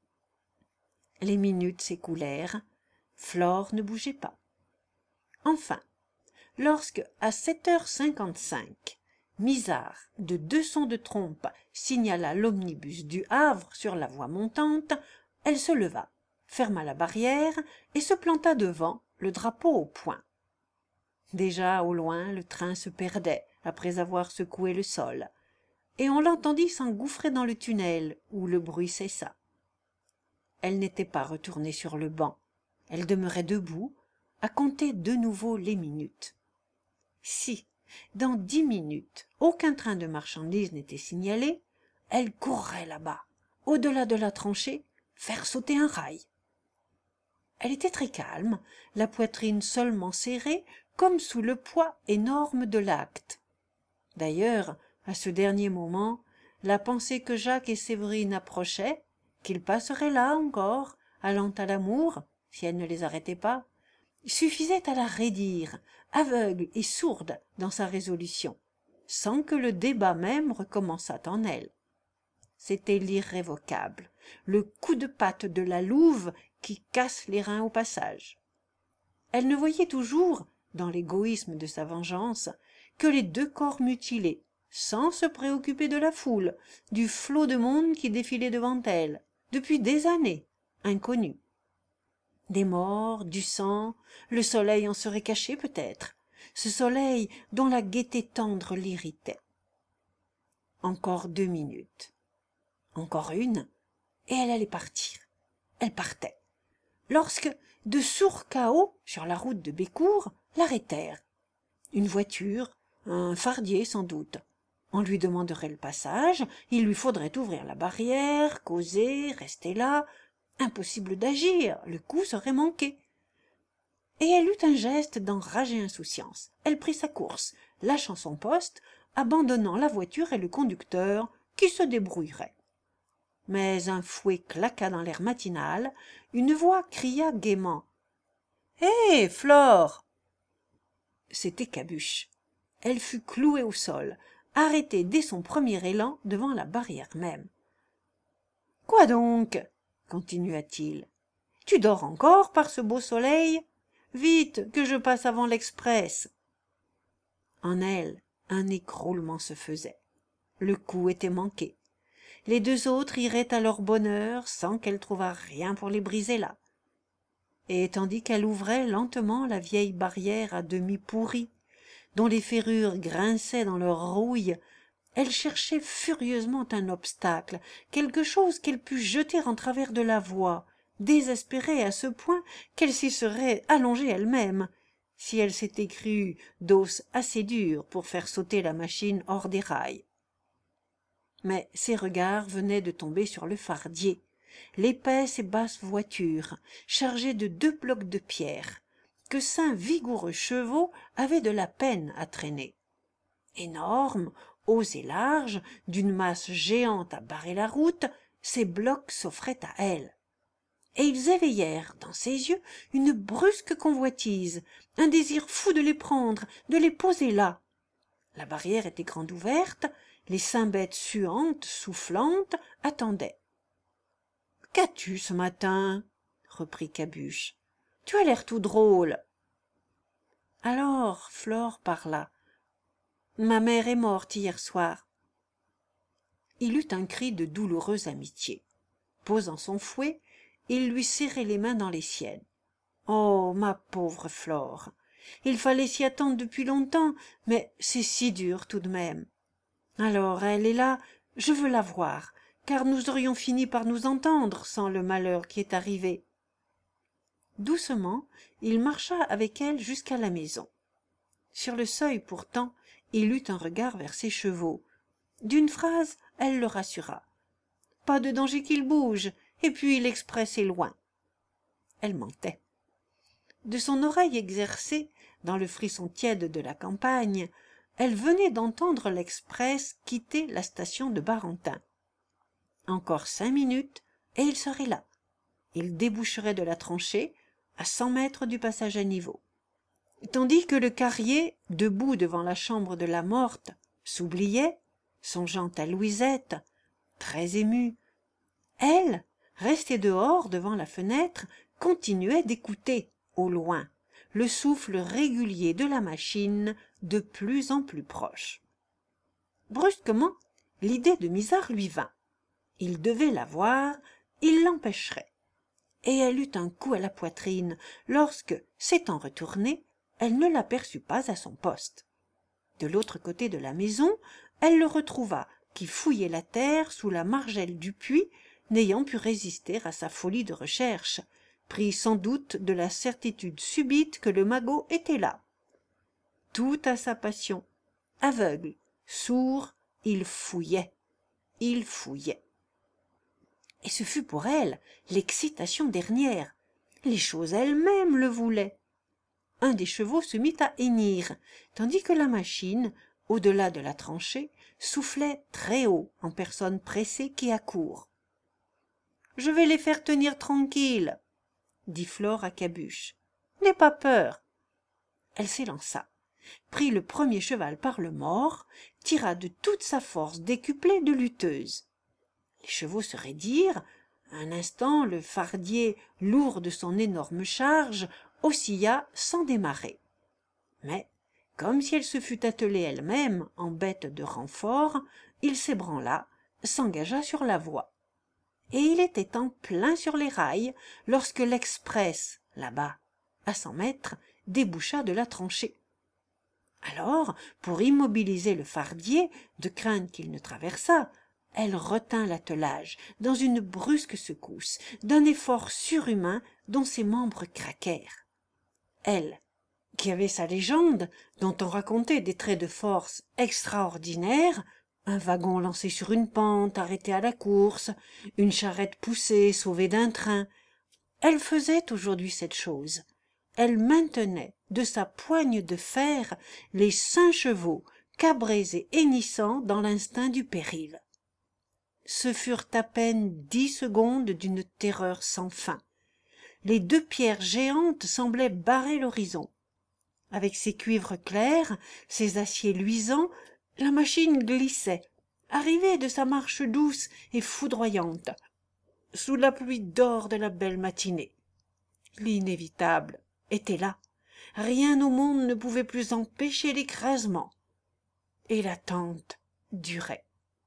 Les minutes s'écoulèrent, Flore ne bougeait pas. Enfin, lorsque, à 7h55, Misard, de 2 sons de trompe, signala l'omnibus du Havre sur la voie montante, elle se leva, ferma la barrière et se planta devant, le drapeau au poing. Déjà au loin le train se perdait après avoir secoué le sol, et on l'entendit s'engouffrer dans le tunnel où le bruit cessa. Elle n'était pas retournée sur le banc, elle demeurait debout, à compter de nouveau les minutes. Si, dans 10 minutes, aucun train de marchandises n'était signalé, elle courrait là-bas, au-delà de la tranchée, faire sauter un rail. Elle était très calme, la poitrine seulement serrée, comme sous le poids énorme de l'acte. D'ailleurs, à ce dernier moment, la pensée que Jacques et Séverine approchaient, qu'ils passeraient là encore, allant à l'amour, si elle ne les arrêtait pas, suffisait à la raidir, aveugle et sourde dans sa résolution, sans que le débat même recommençât en elle. C'était l'irrévocable, le coup de patte de la louve qui casse les reins au passage. Elle ne voyait toujours, dans l'égoïsme de sa vengeance, que les 2 corps mutilés, sans se préoccuper de la foule, du flot de monde qui défilait devant elle, depuis des années, inconnus. Des morts, du sang, le soleil en serait caché peut-être, ce soleil dont la gaieté tendre l'irritait. Encore 2 minutes. Encore une, et elle allait partir. Elle partait. Lorsque, de sourds cahots, sur la route de Bécourt, l'arrêtèrent. Une voiture, un fardier sans doute. On lui demanderait le passage, il lui faudrait ouvrir la barrière, causer, rester là. Impossible d'agir, le coup serait manqué. Et elle eut un geste d'enragée insouciance. Elle prit sa course, lâchant son poste, abandonnant la voiture et le conducteur, qui se débrouillerait. Mais un fouet claqua dans l'air matinal, une voix cria gaiement. « Hé, Flore !» C'était Cabuche. Elle fut clouée au sol, arrêtée dès son premier élan devant la barrière même. « Quoi donc ?» continua-t-il. « Tu dors encore par ce beau soleil ? Vite, que je passe avant l'express !» En elle, un écroulement se faisait. Le coup était manqué. Les 2 autres iraient à leur bonheur sans qu'elle trouvât rien pour les briser là. Et tandis qu'elle ouvrait lentement la vieille barrière à demi pourrie, dont les ferrures grinçaient dans leur rouille, elle cherchait furieusement un obstacle, quelque chose qu'elle pût jeter en travers de la voie, désespérée à ce point qu'elle s'y serait allongée elle-même, si elle s'était crue d'os assez dur pour faire sauter la machine hors des rails. Mais ses regards venaient de tomber sur le fardier, l'épaisse et basse voiture, chargée de 2 blocs de pierre, que 5 vigoureux chevaux avaient de la peine à traîner. Énormes, hauts et larges, d'une masse géante à barrer la route, ces blocs s'offraient à elle. Et ils éveillèrent dans ses yeux une brusque convoitise, un désir fou de les prendre, de les poser là. La barrière était grande ouverte, les 5 bêtes suantes, soufflantes, attendaient. « Qu'as-tu ce matin ?» reprit Cabuche. « Tu as l'air tout drôle. » Alors Flore parla. « Ma mère est morte hier soir. » Il eut un cri de douloureuse amitié. Posant son fouet, il lui serrait les mains dans les siennes. « Oh, ma pauvre Flore, il fallait s'y attendre depuis longtemps, mais c'est si dur tout de même. Alors, elle est là, je veux la voir, car nous aurions fini par nous entendre sans le malheur qui est arrivé. » Doucement, il marcha avec elle jusqu'à la maison. Sur le seuil pourtant, il eut un regard vers ses chevaux. D'une phrase, elle le rassura. « Pas de danger qu'il bouge, et puis l'express est loin. » Elle mentait. De son oreille exercée, dans le frisson tiède de la campagne, elle venait d'entendre l'express quitter la station de Barentin. Encore 5 minutes, et il serait là. Il déboucherait de la tranchée, à 100 mètres du passage à niveau. Tandis que le carrier, debout devant la chambre de la morte, s'oubliait, songeant à Louisette, très émue. Elle, restée dehors devant la fenêtre, continuait d'écouter, au loin, le souffle régulier de la machine de plus en plus proche. Brusquement, l'idée de Misard lui vint. Il devait la voir, il l'empêcherait. Et elle eut un coup à la poitrine lorsque, s'étant retournée, elle ne l'aperçut pas à son poste. De l'autre côté de la maison, elle le retrouva, qui fouillait la terre sous la margelle du puits, n'ayant pu résister à sa folie de recherche, pris sans doute de la certitude subite que le magot était là. Tout à sa passion, aveugle, sourd, il fouillait. Il fouillait. Et ce fut pour elle l'excitation dernière. Les choses elles-mêmes le voulaient. Un des chevaux se mit à hennir, tandis que la machine, au-delà de la tranchée, soufflait très haut en personne pressée qui accourt. « Je vais les faire tenir tranquilles, » dit Flore à Cabuche. « N'aie pas peur. » Elle s'élança, prit le premier cheval par le mors, tira de toute sa force décuplée de lutteuse. Les chevaux se raidirent. Un instant, le fardier, lourd de son énorme charge, oscilla sans démarrer. Mais, comme si elle se fût attelée elle-même en bête de renfort, il s'ébranla, s'engagea sur la voie. Et il était en plein sur les rails lorsque l'express, là-bas, à 100 mètres, déboucha de la tranchée. Alors, pour immobiliser le fardier, de crainte qu'il ne traversât, elle retint l'attelage dans une brusque secousse, d'un effort surhumain dont ses membres craquèrent. Elle, qui avait sa légende, dont on racontait des traits de force extraordinaires, un wagon lancé sur une pente, arrêté à la course, une charrette poussée, sauvée d'un train, elle faisait aujourd'hui cette chose. Elle maintenait de sa poigne de fer les 5 chevaux, cabrés et hennissants dans l'instinct du péril. Ce furent à peine 10 secondes d'une terreur sans fin. Les 2 pierres géantes semblaient barrer l'horizon. Avec ses cuivres clairs, ses aciers luisants, la machine glissait, arrivée de sa marche douce et foudroyante, sous la pluie d'or de la belle matinée. L'inévitable était là. Rien au monde ne pouvait plus empêcher l'écrasement. Et l'attente durait.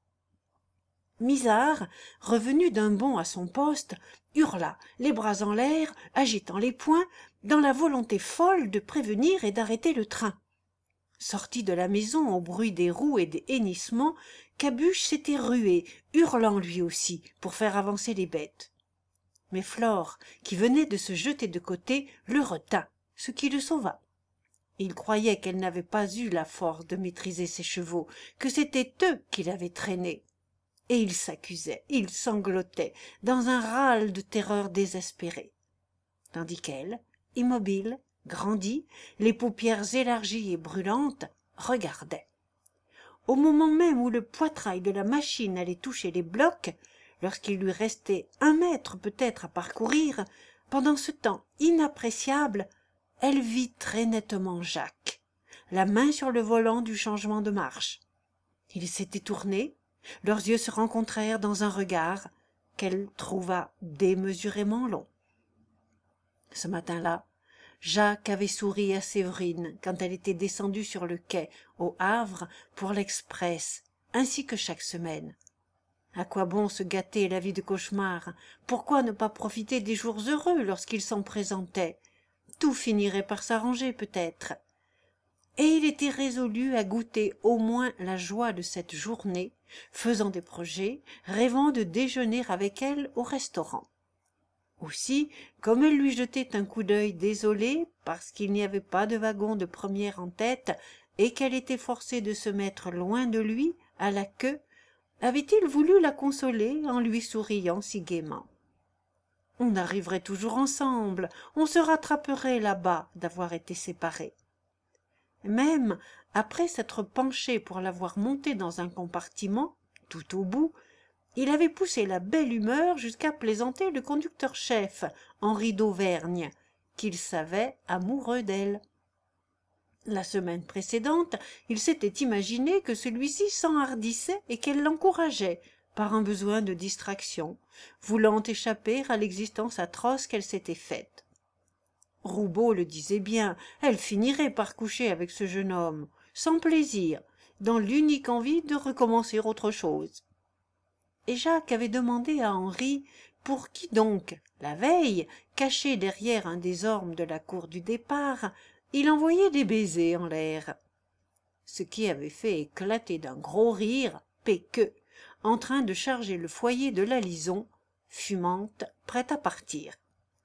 Misard, revenu d'un bond à son poste, hurla, les bras en l'air, agitant les poings, dans la volonté folle de prévenir et d'arrêter le train. Sorti de la maison au bruit des roues et des hennissements, Cabuche s'était rué, hurlant lui aussi, pour faire avancer les bêtes. Mais Flore, qui venait de se jeter de côté, le retint, ce qui le sauva. Il croyait qu'elle n'avait pas eu la force de maîtriser ses chevaux, que c'étaient eux qui l'avaient traînée. Et il s'accusait, il sanglotait, dans un râle de terreur désespérée. Tandis qu'elle, immobile, grandie, les paupières élargies et brûlantes, regardait. Au moment même où le poitrail de la machine allait toucher les blocs, lorsqu'il lui restait 1 mètre peut-être à parcourir, pendant ce temps inappréciable, elle vit très nettement Jacques, la main sur le volant du changement de marche. Il s'était tourné, leurs yeux se rencontrèrent dans un regard qu'elle trouva démesurément long. Ce matin-là, Jacques avait souri à Séverine quand elle était descendue sur le quai au Havre pour l'Express, ainsi que chaque semaine. À quoi bon se gâter la vie de cauchemar? Pourquoi ne pas profiter des jours heureux lorsqu'ils s'en présentaient? Tout finirait par s'arranger peut-être. Et il était résolu à goûter au moins la joie de cette journée, faisant des projets, rêvant de déjeuner avec elle au restaurant. Aussi, comme elle lui jetait un coup d'œil désolé parce qu'il n'y avait pas de wagon de première en tête et qu'elle était forcée de se mettre loin de lui, à la queue, avait-il voulu la consoler en lui souriant si gaiement. On arriverait toujours ensemble, on se rattraperait là-bas d'avoir été séparés. Même après s'être penché pour l'avoir montée dans un compartiment, tout au bout, il avait poussé la belle humeur jusqu'à plaisanter le conducteur-chef, Henri d'Auvergne, qu'il savait amoureux d'elle. La semaine précédente, il s'était imaginé que celui-ci s'enhardissait et qu'elle l'encourageait, par un besoin de distraction, voulant échapper à l'existence atroce qu'elle s'était faite. Roubaud le disait bien, elle finirait par coucher avec ce jeune homme, sans plaisir, dans l'unique envie de recommencer autre chose. Et Jacques avait demandé à Henri pour qui donc, la veille, caché derrière un des ormes de la cour du départ, il envoyait des baisers en l'air. Ce qui avait fait éclater d'un gros rire Péqueux, en train de charger le foyer de la Lison, fumante, prête à partir.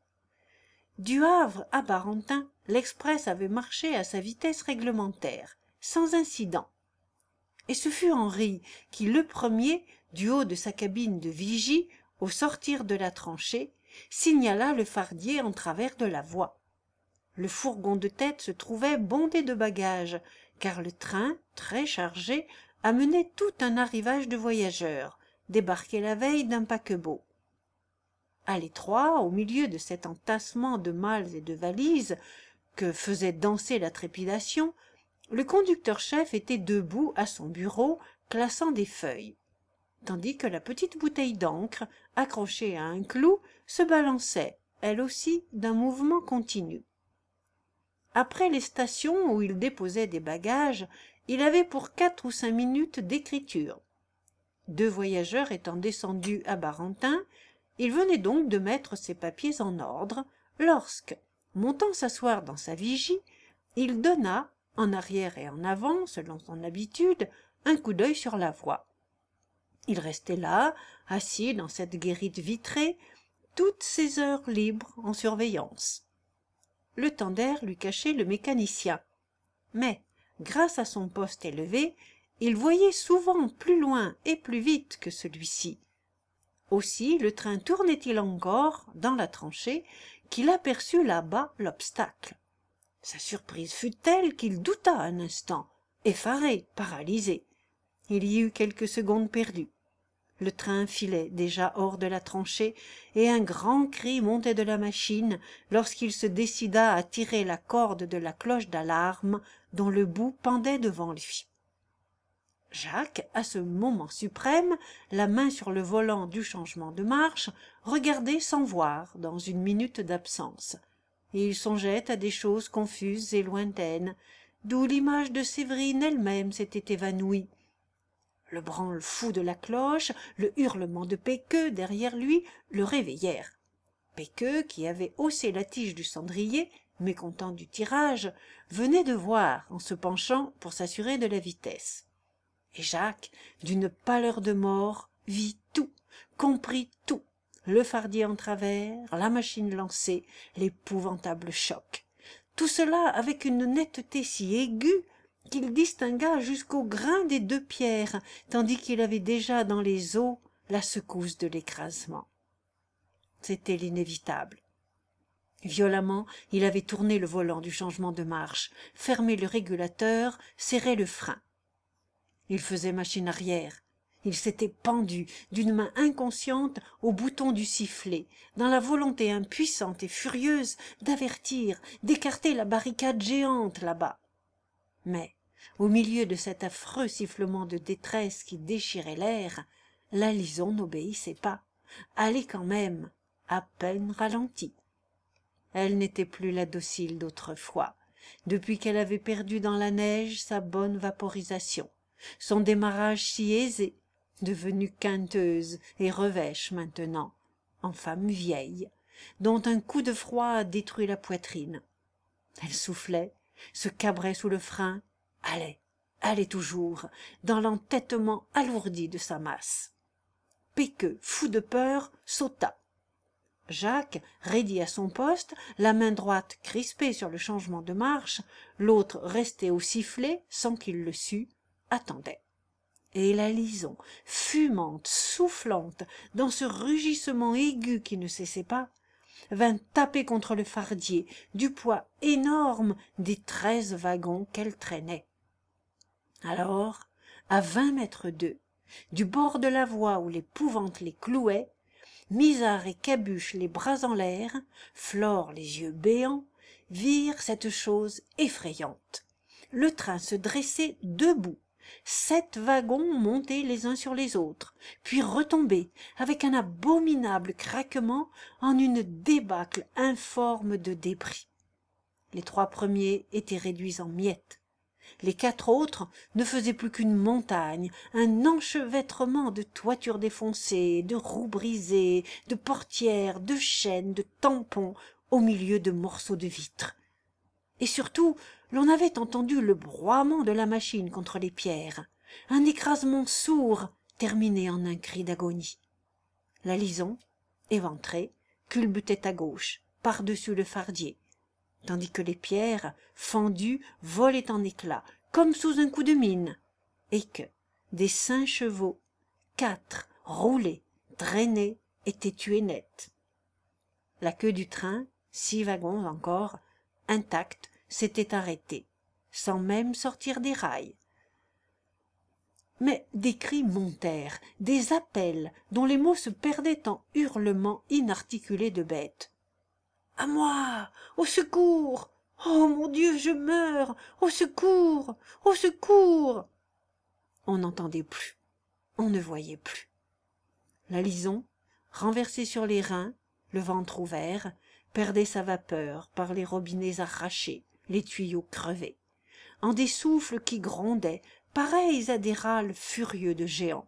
Du Havre à Barentin, l'express avait marché à sa vitesse réglementaire, sans incident. Et ce fut Henri qui, le premier, du haut de sa cabine de vigie, au sortir de la tranchée, signala le fardier en travers de la voie. Le fourgon de tête se trouvait bondé de bagages, car le train, très chargé, amenait tout un arrivage de voyageurs, débarqués la veille d'un paquebot. À l'étroit, au milieu de cet entassement de malles et de valises que faisait danser la trépidation, le conducteur-chef était debout à son bureau, classant des feuilles, tandis que la petite bouteille d'encre, accrochée à un clou, se balançait, elle aussi, d'un mouvement continu. Après les stations où il déposait des bagages, il avait pour 4 ou 5 minutes d'écriture. 2 voyageurs étant descendus à Barentin, il venait donc de mettre ses papiers en ordre, lorsque, montant s'asseoir dans sa vigie, il donna, en arrière et en avant, selon son habitude, un coup d'œil sur la voie. Il restait là, assis dans cette guérite vitrée, toutes ses heures libres en surveillance. Le temps d'air lui cachait le mécanicien. Mais, grâce à son poste élevé, il voyait souvent plus loin et plus vite que celui-ci. Aussi le train tournait-il encore, dans la tranchée, qu'il aperçut là-bas l'obstacle. Sa surprise fut telle qu'il douta un instant, effaré, paralysé. Il y eut quelques secondes perdues. Le train filait déjà hors de la tranchée, et un grand cri montait de la machine lorsqu'il se décida à tirer la corde de la cloche d'alarme dont le bout pendait devant lui. Jacques, à ce moment suprême, la main sur le volant du changement de marche, regardait sans voir dans une minute d'absence. Et il songeait à des choses confuses et lointaines, d'où l'image de Séverine elle-même s'était évanouie. Le branle fou de la cloche, le hurlement de Péqueux derrière lui le réveillèrent. Péqueux, qui avait haussé la tige du cendrier, mécontent du tirage, venait de voir en se penchant pour s'assurer de la vitesse. Et Jacques, d'une pâleur de mort, vit tout, comprit tout, le fardier en travers, la machine lancée, l'épouvantable choc. Tout cela avec une netteté si aiguë qu'il distingua jusqu'au grain des 2 pierres, tandis qu'il avait déjà dans les os la secousse de l'écrasement. C'était l'inévitable. Violemment, il avait tourné le volant du changement de marche, fermé le régulateur, serré le frein. Il faisait machine arrière. Il s'était pendu d'une main inconsciente au bouton du sifflet, dans la volonté impuissante et furieuse d'avertir, d'écarter la barricade géante là-bas. Mais, au milieu de cet affreux sifflement de détresse qui déchirait l'air, la Lison n'obéissait pas, allait quand même, à peine ralentie. Elle n'était plus la docile d'autrefois, depuis qu'elle avait perdu dans la neige sa bonne vaporisation, son démarrage si aisé, devenue quinteuse et revêche maintenant, en femme vieille, dont un coup de froid détruit la poitrine. Elle soufflait, se cabrait sous le frein, allait toujours, dans l'entêtement alourdi de sa masse. Péqueux, fou de peur, sauta. Jacques, raidi à son poste, la main droite crispée sur le changement de marche, l'autre restée au sifflet sans qu'il le sût, attendait. Et la Lison, fumante, soufflante, dans ce rugissement aigu qui ne cessait pas, vint taper contre le fardier du poids énorme des 13 wagons qu'elle traînait. Alors, à 20 mètres d'eux, du bord de la voie où l'épouvante les clouait, Misard et Cabuche les bras en l'air, Flore les yeux béants, virent cette chose effrayante. Le train se dressait debout, 7 wagons montés les uns sur les autres, puis retomber avec un abominable craquement en une débâcle informe de débris. Les 3 premiers étaient réduits en miettes. Les 4 autres ne faisaient plus qu'une montagne, un enchevêtrement de toitures défoncées, de roues brisées, de portières, de chaînes, de tampons, au milieu de morceaux de vitres. Et surtout, l'on avait entendu le broiement de la machine contre les pierres, un écrasement sourd terminé en un cri d'agonie. La Lison, éventrée, culbutait à gauche, par-dessus le fardier, tandis que les pierres, fendues, volaient en éclats, comme sous un coup de mine, et que, des 5 chevaux, 4 roulés, drainés, étaient tués net. La queue du train, 6 wagons encore, intacte, s'était arrêtée, sans même sortir des rails. Mais des cris montèrent, des appels dont les mots se perdaient en hurlements inarticulés de bêtes. « À moi! Au secours! Oh mon Dieu, je meurs! Au secours! Au secours !» On n'entendait plus, on ne voyait plus. La Lison, renversée sur les reins, le ventre ouvert, perdait sa vapeur par les robinets arrachés, les tuyaux crevés, en des souffles qui grondaient, pareils à des râles furieux de géants.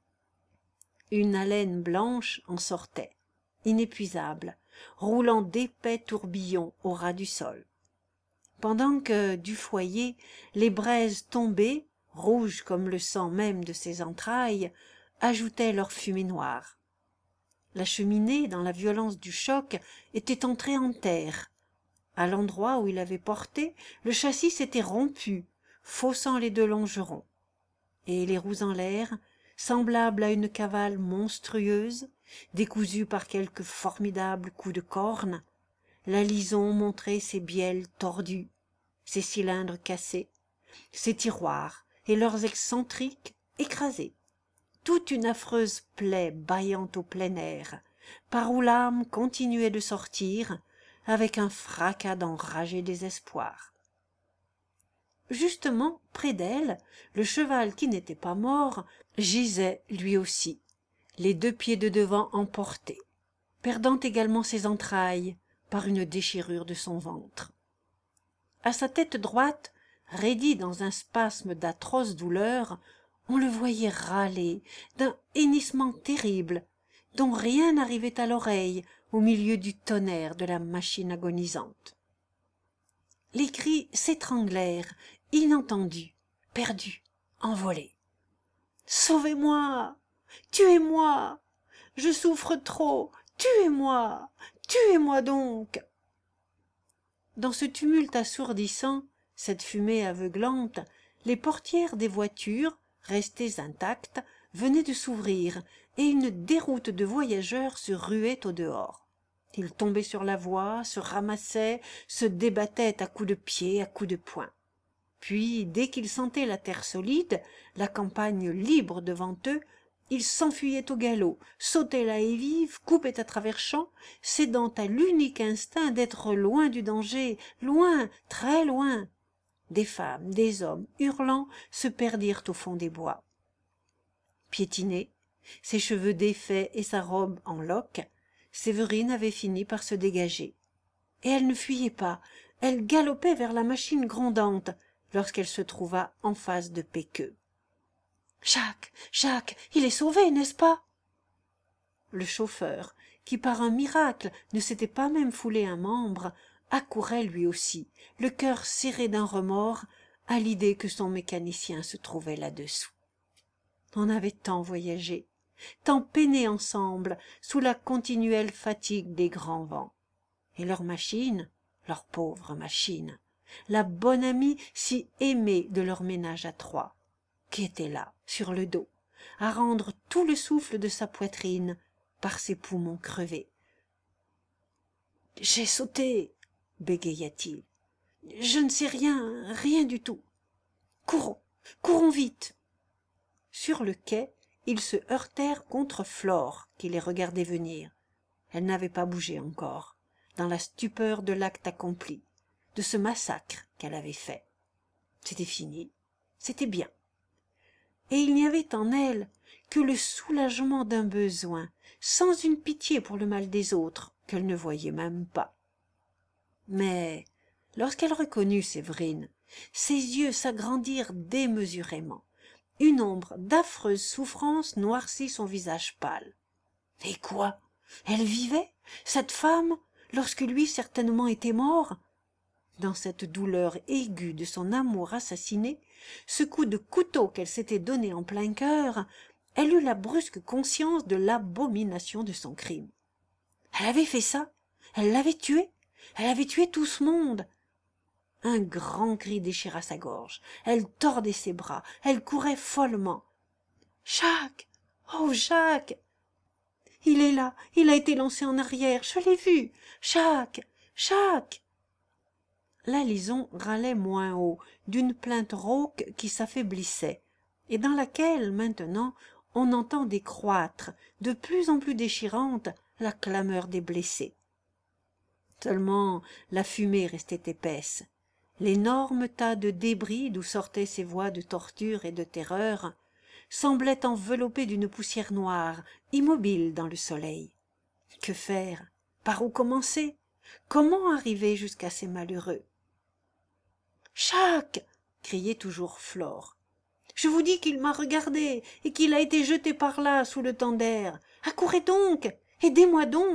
Une haleine blanche en sortait, inépuisable, roulant d'épais tourbillons au ras du sol. Pendant que, du foyer, les braises tombées, rouges comme le sang même de ses entrailles, ajoutaient leur fumée noire. La cheminée, dans la violence du choc, était entrée en terre. À l'endroit où il avait porté, le châssis s'était rompu, faussant les 2 longerons. Et les roues en l'air, semblables à une cavale monstrueuse, décousue par quelque formidable coup de corne, la Lison montrait ses bielles tordues, ses cylindres cassés, ses tiroirs et leurs excentriques écrasés, toute une affreuse plaie bâillant au plein air, par où l'âme continuait de sortir, avec un fracas d'enragé désespoir. Justement, près d'elle, le cheval qui n'était pas mort gisait lui aussi, les 2 pieds de devant emportés, perdant également ses entrailles par une déchirure de son ventre. À sa tête droite, raidie dans un spasme d'atroce douleur, on le voyait râler d'un hennissement terrible, dont rien n'arrivait à l'oreille au milieu du tonnerre de la machine agonisante. Les cris s'étranglèrent, inentendus, perdus, envolés. « Sauvez-moi! Tuez-moi! Je souffre trop! Tuez-moi! Tuez-moi donc !» Dans ce tumulte assourdissant, cette fumée aveuglante, les portières des voitures, restées intactes, venaient de s'ouvrir, et une déroute de voyageurs se ruait au dehors. Ils tombaient sur la voie, se ramassaient, se débattaient à coups de pied, à coups de poing. Puis, dès qu'ils sentaient la terre solide, la campagne libre devant eux, ils s'enfuyaient au galop, sautaient là et vive, coupaient à travers champs, cédant à l'unique instinct d'être loin du danger, loin, très loin. Des femmes, des hommes, hurlant, se perdirent au fond des bois. Piétinée, ses cheveux défaits et sa robe en loques, Séverine avait fini par se dégager. Et elle ne fuyait pas, elle galopait vers la machine grondante, lorsqu'elle se trouva en face de Péqueux. « Jacques, il est sauvé, n'est-ce pas ?» Le chauffeur, qui par un miracle ne s'était pas même foulé un membre, accourait lui aussi, le cœur serré d'un remords à l'idée que son mécanicien se trouvait là-dessous. On avait tant voyagé, tant peiné ensemble sous la continuelle fatigue des grands vents. Et leur machine, leur pauvre machine, la bonne amie si aimée de leur ménage à trois, qui était là, sur le dos, à rendre tout le souffle de sa poitrine par ses poumons crevés. « J'ai sauté, bégaya-t-il. « Je ne sais rien du tout. Courons vite !» Sur le quai, ils se heurtèrent contre Flore, qui les regardait venir. Elle n'avait pas bougé encore, dans la stupeur de l'acte accompli, de ce massacre qu'elle avait fait. C'était fini, c'était bien. Et il n'y avait en elle que le soulagement d'un besoin, sans une pitié pour le mal des autres, qu'elle ne voyait même pas. Mais lorsqu'elle reconnut Séverine, ses yeux s'agrandirent démesurément. Une ombre d'affreuse souffrance noircit son visage pâle. Et quoi? Elle vivait, cette femme, lorsque lui certainement était mort? Dans cette douleur aiguë de son amour assassiné, ce coup de couteau qu'elle s'était donné en plein cœur, elle eut la brusque conscience de l'abomination de son crime. Elle avait fait ça, elle l'avait tué, elle avait tué tout ce monde. Un grand cri déchira sa gorge, elle tordait ses bras, elle courait follement. « Jacques! Oh, Jacques! Il est là, il a été lancé en arrière, je l'ai vu! Jacques! Jacques !» L'alison râlait moins haut, d'une plainte rauque qui s'affaiblissait, et dans laquelle, maintenant, on entend décroître, de plus en plus déchirante, la clameur des blessés. Seulement la fumée restait épaisse. L'énorme tas de débris d'où sortaient ces voix de torture et de terreur semblait enveloppé d'une poussière noire, immobile dans le soleil. Que faire? Par où commencer? Comment arriver jusqu'à ces malheureux? « Jacques !» criait toujours Flore. « Je vous dis qu'il m'a regardé et qu'il a été jeté par là sous le tender. Accourez donc! Aidez-moi donc !»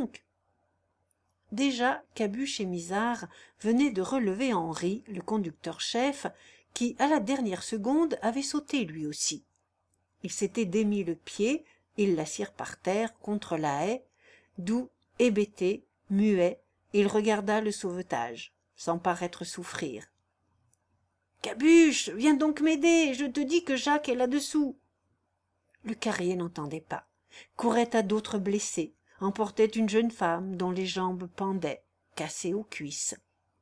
Déjà Cabuche et Misard venaient de relever Henri, le conducteur-chef, qui, à la dernière seconde, avait sauté lui aussi. Il s'était démis le pied, ils l'assirent par terre, contre la haie, d'où, hébété, muet, il regarda le sauvetage, sans paraître souffrir. « Cabuche, viens donc m'aider, je te dis que Jacques est là-dessous. » Le carrier n'entendait pas, courait à d'autres blessés, emportait une jeune femme dont les jambes pendaient, cassées aux cuisses.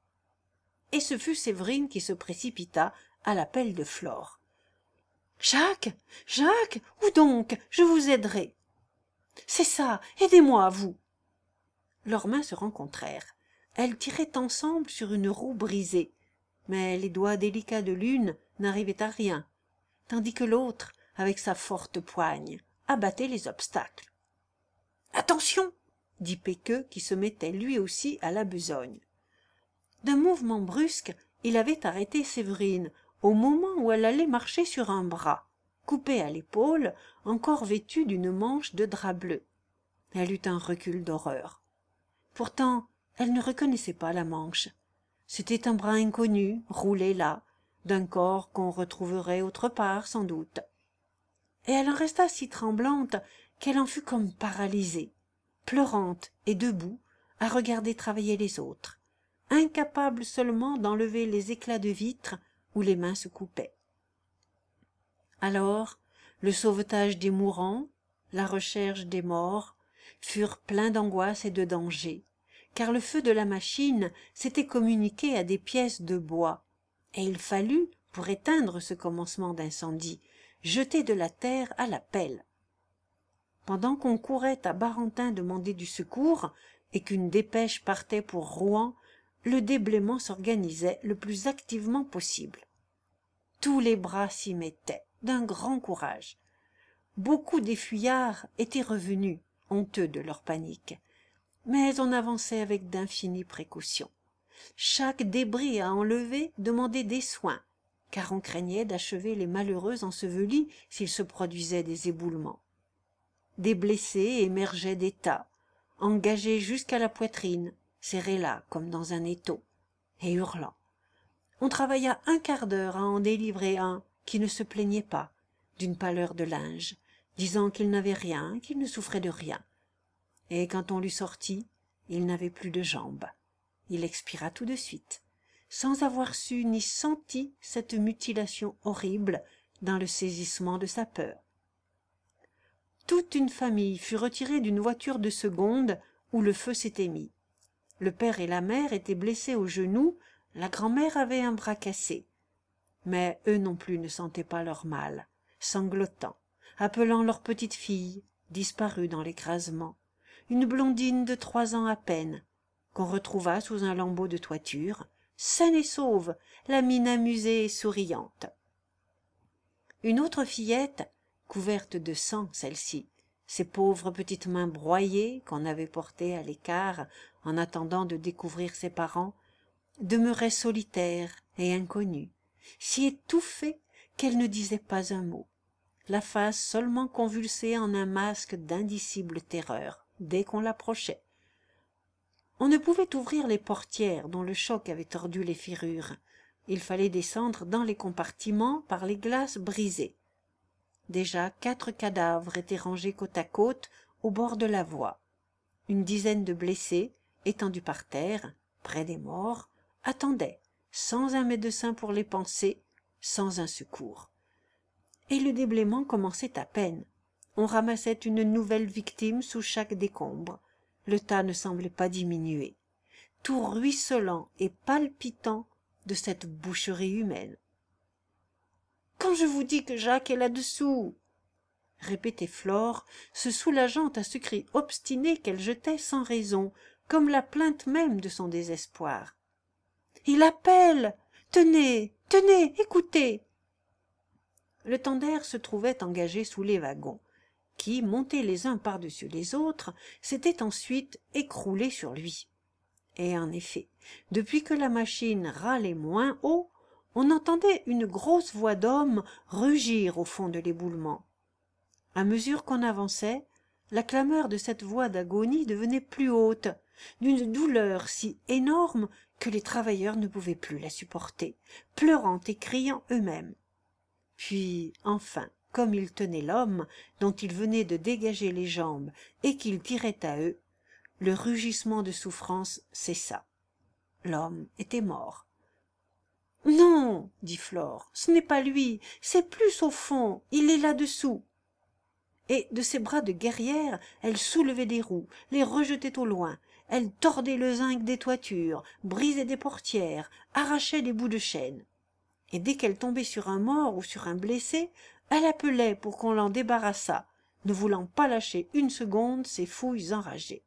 Et ce fut Séverine qui se précipita à l'appel de Flore. « Jacques, Jacques, où donc? Je vous aiderai. »« C'est ça, aidez-moi, vous. » Leurs mains se rencontrèrent. Elles tiraient ensemble sur une roue brisée, mais les doigts délicats de l'une n'arrivaient à rien, tandis que l'autre, avec sa forte poigne, abattait les obstacles. « Attention !» dit Péqueux, qui se mettait lui aussi à la besogne. D'un mouvement brusque, il avait arrêté Séverine, au moment où elle allait marcher sur un bras, coupé à l'épaule, encore vêtue d'une manche de drap bleu. Elle eut un recul d'horreur. Pourtant, elle ne reconnaissait pas la manche. C'était un bras inconnu, roulé là, d'un corps qu'on retrouverait autre part sans doute. Et elle en resta si tremblante qu'elle en fut comme paralysée, pleurante et debout, à regarder travailler les autres, incapable seulement d'enlever les éclats de vitre où les mains se coupaient. Alors, le sauvetage des mourants, la recherche des morts, furent pleins d'angoisse et de danger, car le feu de la machine s'était communiqué à des pièces de bois, et il fallut, pour éteindre ce commencement d'incendie, jeter de la terre à la pelle. Pendant qu'on courait à Barentin demander du secours, et qu'une dépêche partait pour Rouen, le déblaiement s'organisait le plus activement possible. Tous les bras s'y mettaient, d'un grand courage. Beaucoup des fuyards étaient revenus, honteux de leur panique, mais on avançait avec d'infinies précautions. Chaque débris à enlever demandait des soins, car on craignait d'achever les malheureux ensevelis s'il se produisait des éboulements. Des blessés émergeaient des tas, engagés jusqu'à la poitrine, serrés là comme dans un étau, et hurlant. On travailla un quart d'heure à en délivrer un qui ne se plaignait pas, d'une pâleur de linge, disant qu'il n'avait rien, qu'il ne souffrait de rien. Et quand on l'eut sorti, il n'avait plus de jambes. Il expira tout de suite, sans avoir su ni senti cette mutilation horrible dans le saisissement de sa peur. Toute une famille fut retirée d'une voiture de seconde où le feu s'était mis. Le père et la mère étaient blessés au genou, la grand-mère avait un bras cassé. Mais eux non plus ne sentaient pas leur mal, sanglotant, appelant leur petite fille, disparue dans l'écrasement, une blondine de 3 ans à peine, qu'on retrouva sous un lambeau de toiture, saine et sauve, la mine amusée et souriante. Une autre fillette, couverte de sang celle-ci, ses pauvres petites mains broyées qu'on avait portées à l'écart en attendant de découvrir ses parents, demeurait solitaire et inconnue, si étouffée qu'elle ne disait pas un mot, la face seulement convulsée en un masque d'indicible terreur dès qu'on l'approchait. On ne pouvait ouvrir les portières dont le choc avait tordu les ferrures. Il fallait descendre dans les compartiments par les glaces brisées. Déjà 4 cadavres étaient rangés côte à côte au bord de la voie. Une dizaine de blessés, étendus par terre, près des morts, attendaient, sans un médecin pour les panser, sans un secours. Et le déblaiement commençait à peine. On ramassait une nouvelle victime sous chaque décombre. Le tas ne semblait pas diminuer, tout ruisselant et palpitant de cette boucherie humaine. « Quand je vous dis que Jacques est là-dessous !» répétait Flore, se soulageant à ce cri obstiné qu'elle jetait sans raison, comme la plainte même de son désespoir. « Il appelle ! Tenez, tenez, écoutez !» Le tender se trouvait engagé sous les wagons, qui, montés les uns par-dessus les autres, s'étaient ensuite écroulés sur lui. Et en effet, depuis que la machine râlait moins haut, on entendait une grosse voix d'homme rugir au fond de l'éboulement. À mesure qu'on avançait, la clameur de cette voix d'agonie devenait plus haute, d'une douleur si énorme que les travailleurs ne pouvaient plus la supporter, pleurant et criant eux-mêmes. Puis, enfin, comme ils tenaient l'homme, dont ils venaient de dégager les jambes et qu'ils tiraient à eux, le rugissement de souffrance cessa. L'homme était mort. « Non, dit Flore, ce n'est pas lui, c'est plus au fond, il est là-dessous. » Et de ses bras de guerrière, elle soulevait des roues, les rejetait au loin, elle tordait le zinc des toitures, brisait des portières, arrachait des bouts de chaîne. Et dès qu'elle tombait sur un mort ou sur un blessé, elle appelait pour qu'on l'en débarrassât, ne voulant pas lâcher une seconde ses fouilles enragées.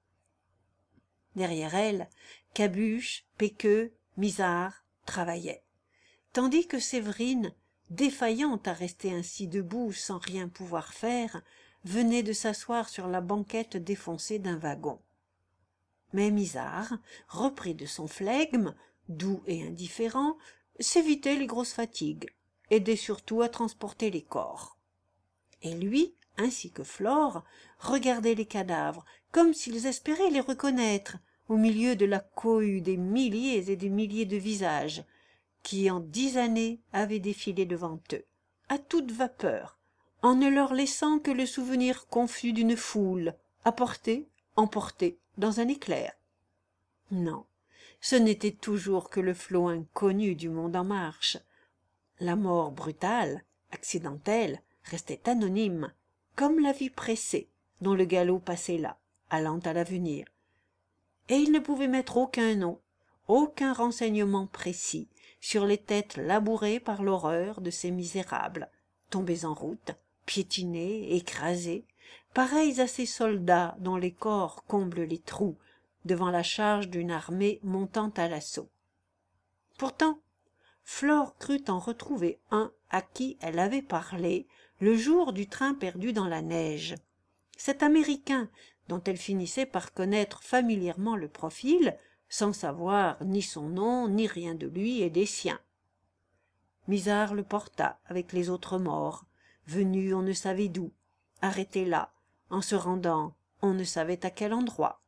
Derrière elle, Cabuche, Péqueux, Misard travaillaient, tandis que Séverine, défaillante à rester ainsi debout sans rien pouvoir faire, venait de s'asseoir sur la banquette défoncée d'un wagon. Mais Misard, repris de son flegme, doux et indifférent, s'évitait les grosses fatigues, aidait surtout à transporter les corps. Et lui, ainsi que Flore, regardait les cadavres, comme s'ils espéraient les reconnaître, au milieu de la cohue des milliers et des milliers de visages, qui en 10 années avaient défilé devant eux, à toute vapeur, en ne leur laissant que le souvenir confus d'une foule, apportée, emportée dans un éclair. Non, ce n'était toujours que le flot inconnu du monde en marche. La mort brutale, accidentelle, restait anonyme, comme la vie pressée, dont le galop passait là, allant à l'avenir. Et il ne pouvait mettre aucun nom, aucun renseignement précis sur les têtes labourées par l'horreur de ces misérables, tombés en route, piétinés, écrasés, pareils à ces soldats dont les corps comblent les trous devant la charge d'une armée montant à l'assaut. Pourtant, Flore crut en retrouver un à qui elle avait parlé le jour du train perdu dans la neige. Cet Américain, dont elle finissait par connaître familièrement le profil, sans savoir ni son nom, ni rien de lui et des siens. Misard le porta avec les autres morts, venus on ne savait d'où, arrêtés là, en se rendant on ne savait à quel endroit.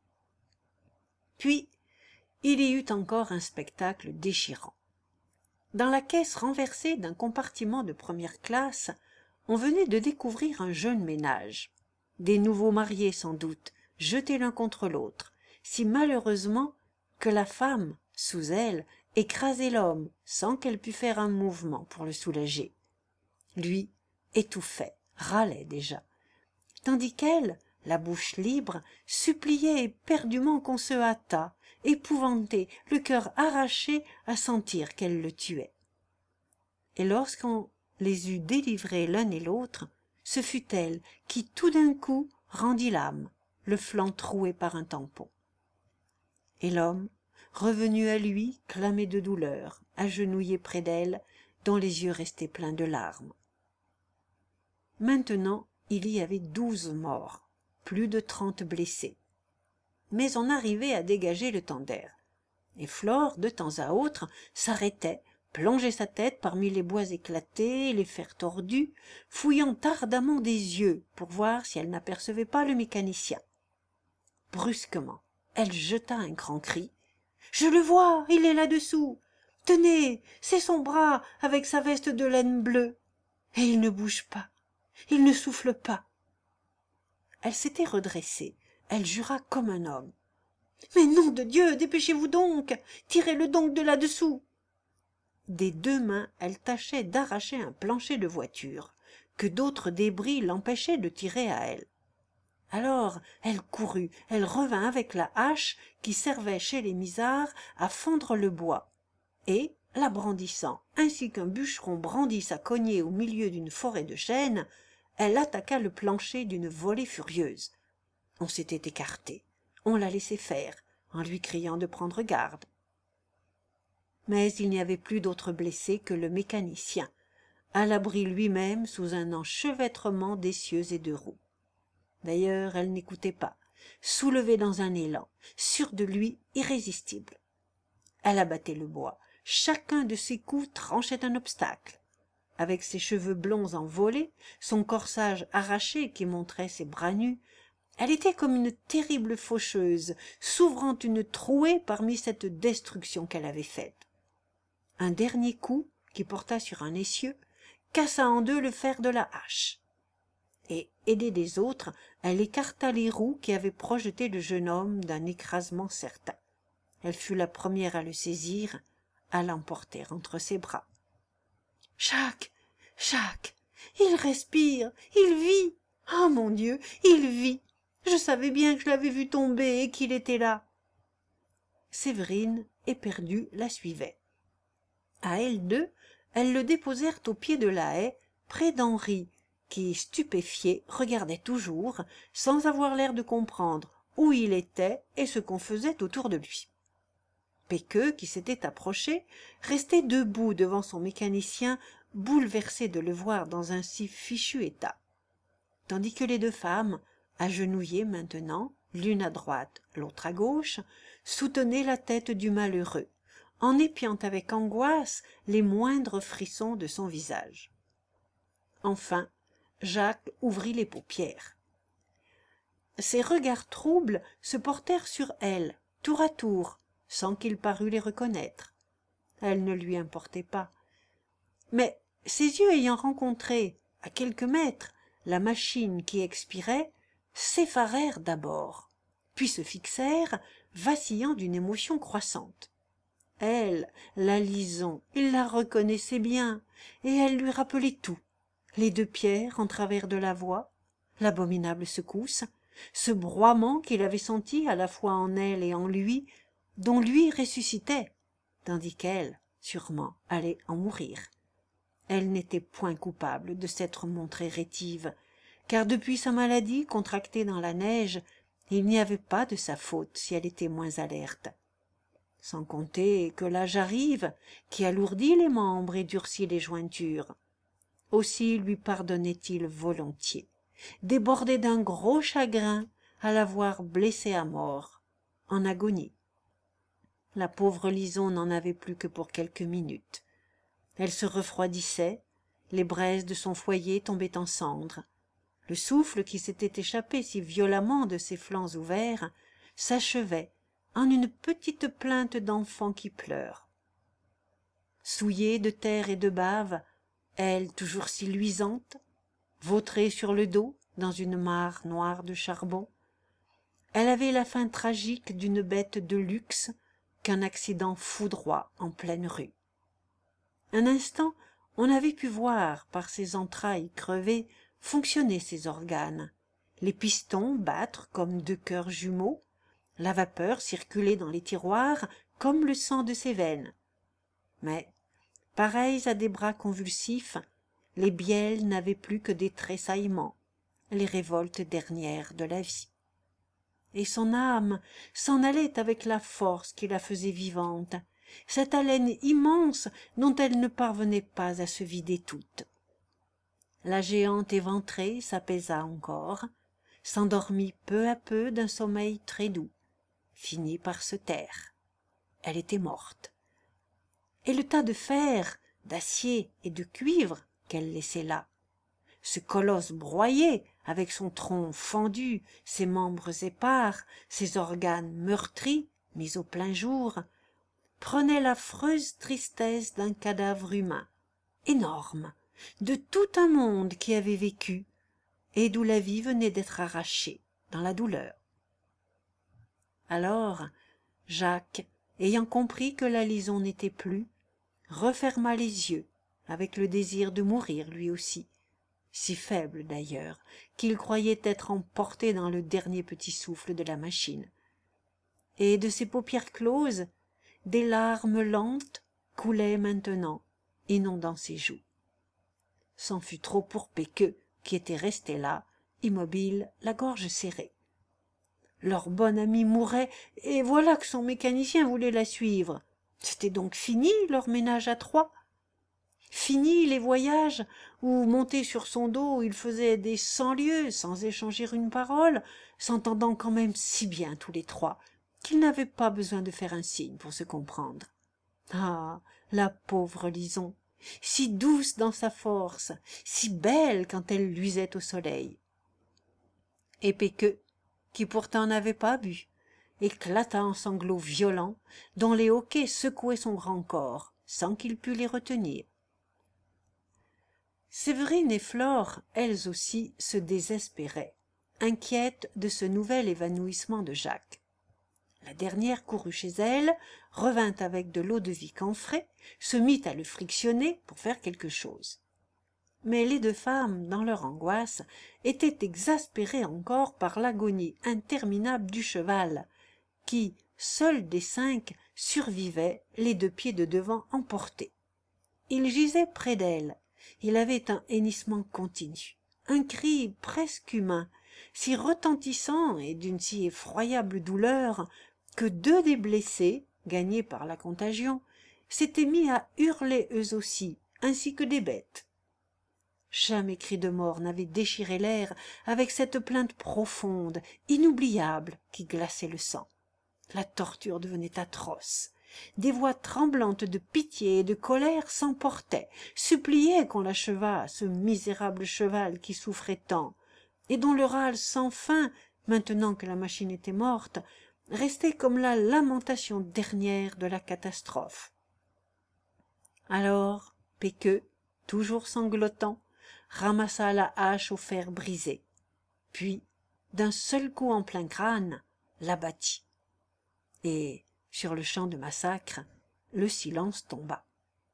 Puis il y eut encore un spectacle déchirant. Dans la caisse renversée d'un compartiment de première classe, on venait de découvrir un jeune ménage. Des nouveaux mariés sans doute, jetés l'un contre l'autre, si malheureusement que la femme, sous elle, écrasait l'homme sans qu'elle pût faire un mouvement pour le soulager. Lui étouffait, râlait déjà, tandis qu'elle, la bouche libre, suppliait éperdument qu'on se hâtât, épouvantée, le cœur arraché à sentir qu'elle le tuait. Et lorsqu'on les eut délivrés l'un et l'autre, ce fut elle qui tout d'un coup rendit l'âme, le flanc troué par un tampon. Et l'homme, revenu à lui, clamait de douleur, agenouillé près d'elle, dont les yeux restaient pleins de larmes. Maintenant, il y avait 12 morts, plus de 30 blessés. Mais on arrivait à dégager le temps d'air. Et Flore, de temps à autre, s'arrêtait, plongeait sa tête parmi les bois éclatés, les fers tordus, fouillant ardemment des yeux pour voir si elle n'apercevait pas le mécanicien. Brusquement, elle jeta un grand cri. « Je le vois, il est là-dessous. Tenez, c'est son bras avec sa veste de laine bleue. Et il ne bouge pas, il ne souffle pas. » Elle s'était redressée, elle jura comme un homme. « Mais nom de Dieu, dépêchez-vous donc, tirez-le donc de là-dessous. » Des deux mains, elle tâchait d'arracher un plancher de voiture, que d'autres débris l'empêchaient de tirer à elle. Alors elle courut, elle revint avec la hache qui servait chez les Misard à fendre le bois, et, la brandissant, ainsi qu'un bûcheron brandit sa cognée au milieu d'une forêt de chênes, elle attaqua le plancher d'une volée furieuse. On s'était écarté, on la laissait faire, en lui criant de prendre garde. Mais il n'y avait plus d'autres blessés que le mécanicien, à l'abri lui-même sous un enchevêtrement d'essieux et de roues. D'ailleurs, elle n'écoutait pas, soulevée dans un élan, sûre de lui, irrésistible. Elle abattait le bois, chacun de ses coups tranchait un obstacle. Avec ses cheveux blonds envolés, son corsage arraché qui montrait ses bras nus, elle était comme une terrible faucheuse, s'ouvrant une trouée parmi cette destruction qu'elle avait faite. Un dernier coup, qui porta sur un essieu, cassa en deux le fer de la hache. Et, aidée des autres, elle écarta les roues qui avaient projeté le jeune homme d'un écrasement certain. Elle fut la première à le saisir, à l'emporter entre ses bras. « Jacques, Jacques, il respire, il vit. Ah, mon Dieu, il vit. Je savais bien que je l'avais vu tomber et qu'il était là. » Séverine, éperdue, la suivait. À elles deux, elles le déposèrent au pied de la haie, près d'Henri, qui, stupéfié, regardait toujours, sans avoir l'air de comprendre où il était et ce qu'on faisait autour de lui. Péqueux, qui s'était approché, restait debout devant son mécanicien, bouleversé de le voir dans un si fichu état. Tandis que les deux femmes, agenouillées maintenant, l'une à droite, l'autre à gauche, soutenaient la tête du malheureux, en épiant avec angoisse les moindres frissons de son visage. Enfin, Jacques ouvrit les paupières. Ses regards troubles se portèrent sur elle, tour à tour, sans qu'il parût les reconnaître. Elle ne lui importait pas. Mais ses yeux ayant rencontré, à quelques mètres, la machine qui expirait, s'effarèrent d'abord, puis se fixèrent, vacillant d'une émotion croissante. Elle, la Lison, il la reconnaissait bien, et elle lui rappelait tout. Les deux pierres en travers de la voie, l'abominable secousse, ce broiement qu'il avait senti à la fois en elle et en lui, dont lui ressuscitait, tandis qu'elle, sûrement, allait en mourir. Elle n'était point coupable de s'être montrée rétive, car depuis sa maladie contractée dans la neige, il n'y avait pas de sa faute si elle était moins alerte. Sans compter que l'âge arrive, qui alourdit les membres et durcit les jointures. Aussi lui pardonnait-il volontiers, débordé d'un gros chagrin à la voir blessée à mort, en agonie. La pauvre Lison n'en avait plus que pour quelques minutes. Elle se refroidissait, les braises de son foyer tombaient en cendres. Le souffle qui s'était échappé si violemment de ses flancs ouverts s'achevait en une petite plainte d'enfant qui pleure. Souillée de terre et de bave, elle toujours si luisante, vautrée sur le dos dans une mare noire de charbon, elle avait la fin tragique d'une bête de luxe qu'un accident foudroie en pleine rue. Un instant, on avait pu voir par ses entrailles crevées fonctionner ses organes, les pistons battre comme deux cœurs jumeaux, la vapeur circuler dans les tiroirs comme le sang de ses veines. Mais, pareils à des bras convulsifs, les bielles n'avaient plus que des tressaillements, les révoltes dernières de la vie. Et son âme s'en allait avec la force qui la faisait vivante, cette haleine immense dont elle ne parvenait pas à se vider toute. La géante éventrée s'apaisa encore, s'endormit peu à peu d'un sommeil très doux, finit par se taire. Elle était morte. Et le tas de fer, d'acier et de cuivre qu'elle laissait là, ce colosse broyé, avec son tronc fendu, ses membres épars, ses organes meurtris, mis au plein jour, prenait l'affreuse tristesse d'un cadavre humain, énorme, de tout un monde qui avait vécu, et d'où la vie venait d'être arrachée dans la douleur. Alors, Jacques, ayant compris que la lison n'était plus, referma les yeux, avec le désir de mourir lui aussi, si faible d'ailleurs, qu'il croyait être emporté dans le dernier petit souffle de la machine. Et de ses paupières closes, des larmes lentes coulaient maintenant, inondant ses joues. C'en fut trop pour Pecqueux, qui était resté là, immobile, la gorge serrée. Leur bonne amie mourait, et voilà que son mécanicien voulait la suivre. C'était donc fini leur ménage à trois. Fini les voyages où, monté sur son dos, il faisait des 100 lieues sans échanger une parole, s'entendant quand même si bien tous les trois qu'ils n'avaient pas besoin de faire un signe pour se comprendre. Ah, la pauvre Lison, si douce dans sa force, si belle quand elle luisait au soleil. Et Pecqueux, qui pourtant n'avait pas bu, éclata en sanglots violents, dont les hoquets secouaient son grand corps, sans qu'il pût les retenir. Séverine et Flore, elles aussi, se désespéraient, inquiètes de ce nouvel évanouissement de Jacques. La dernière courut chez elle, revint avec de l'eau-de-vie camphrée, se mit à le frictionner pour faire quelque chose. Mais les deux femmes, dans leur angoisse, étaient exaspérées encore par l'agonie interminable du cheval, qui, seul des 5, survivait, les 2 pieds de devant emportés. Il gisait près d'elle. Il avait un hennissement continu, un cri presque humain, si retentissant et d'une si effroyable douleur que 2 des blessés, gagnés par la contagion, s'étaient mis à hurler eux aussi, ainsi que des bêtes. Jamais cri de mort n'avait déchiré l'air avec cette plainte profonde, inoubliable, qui glaçait le sang. La torture devenait atroce. Des voix tremblantes de pitié et de colère s'emportaient, suppliaient qu'on l'achevât, ce misérable cheval qui souffrait tant, et dont le râle sans fin, maintenant que la machine était morte, restait comme la lamentation dernière de la catastrophe. Alors Pecqueux, toujours sanglotant, ramassa la hache au fer brisé, puis, d'un seul coup en plein crâne, l'abattit. Et, sur le champ de massacre, le silence tomba.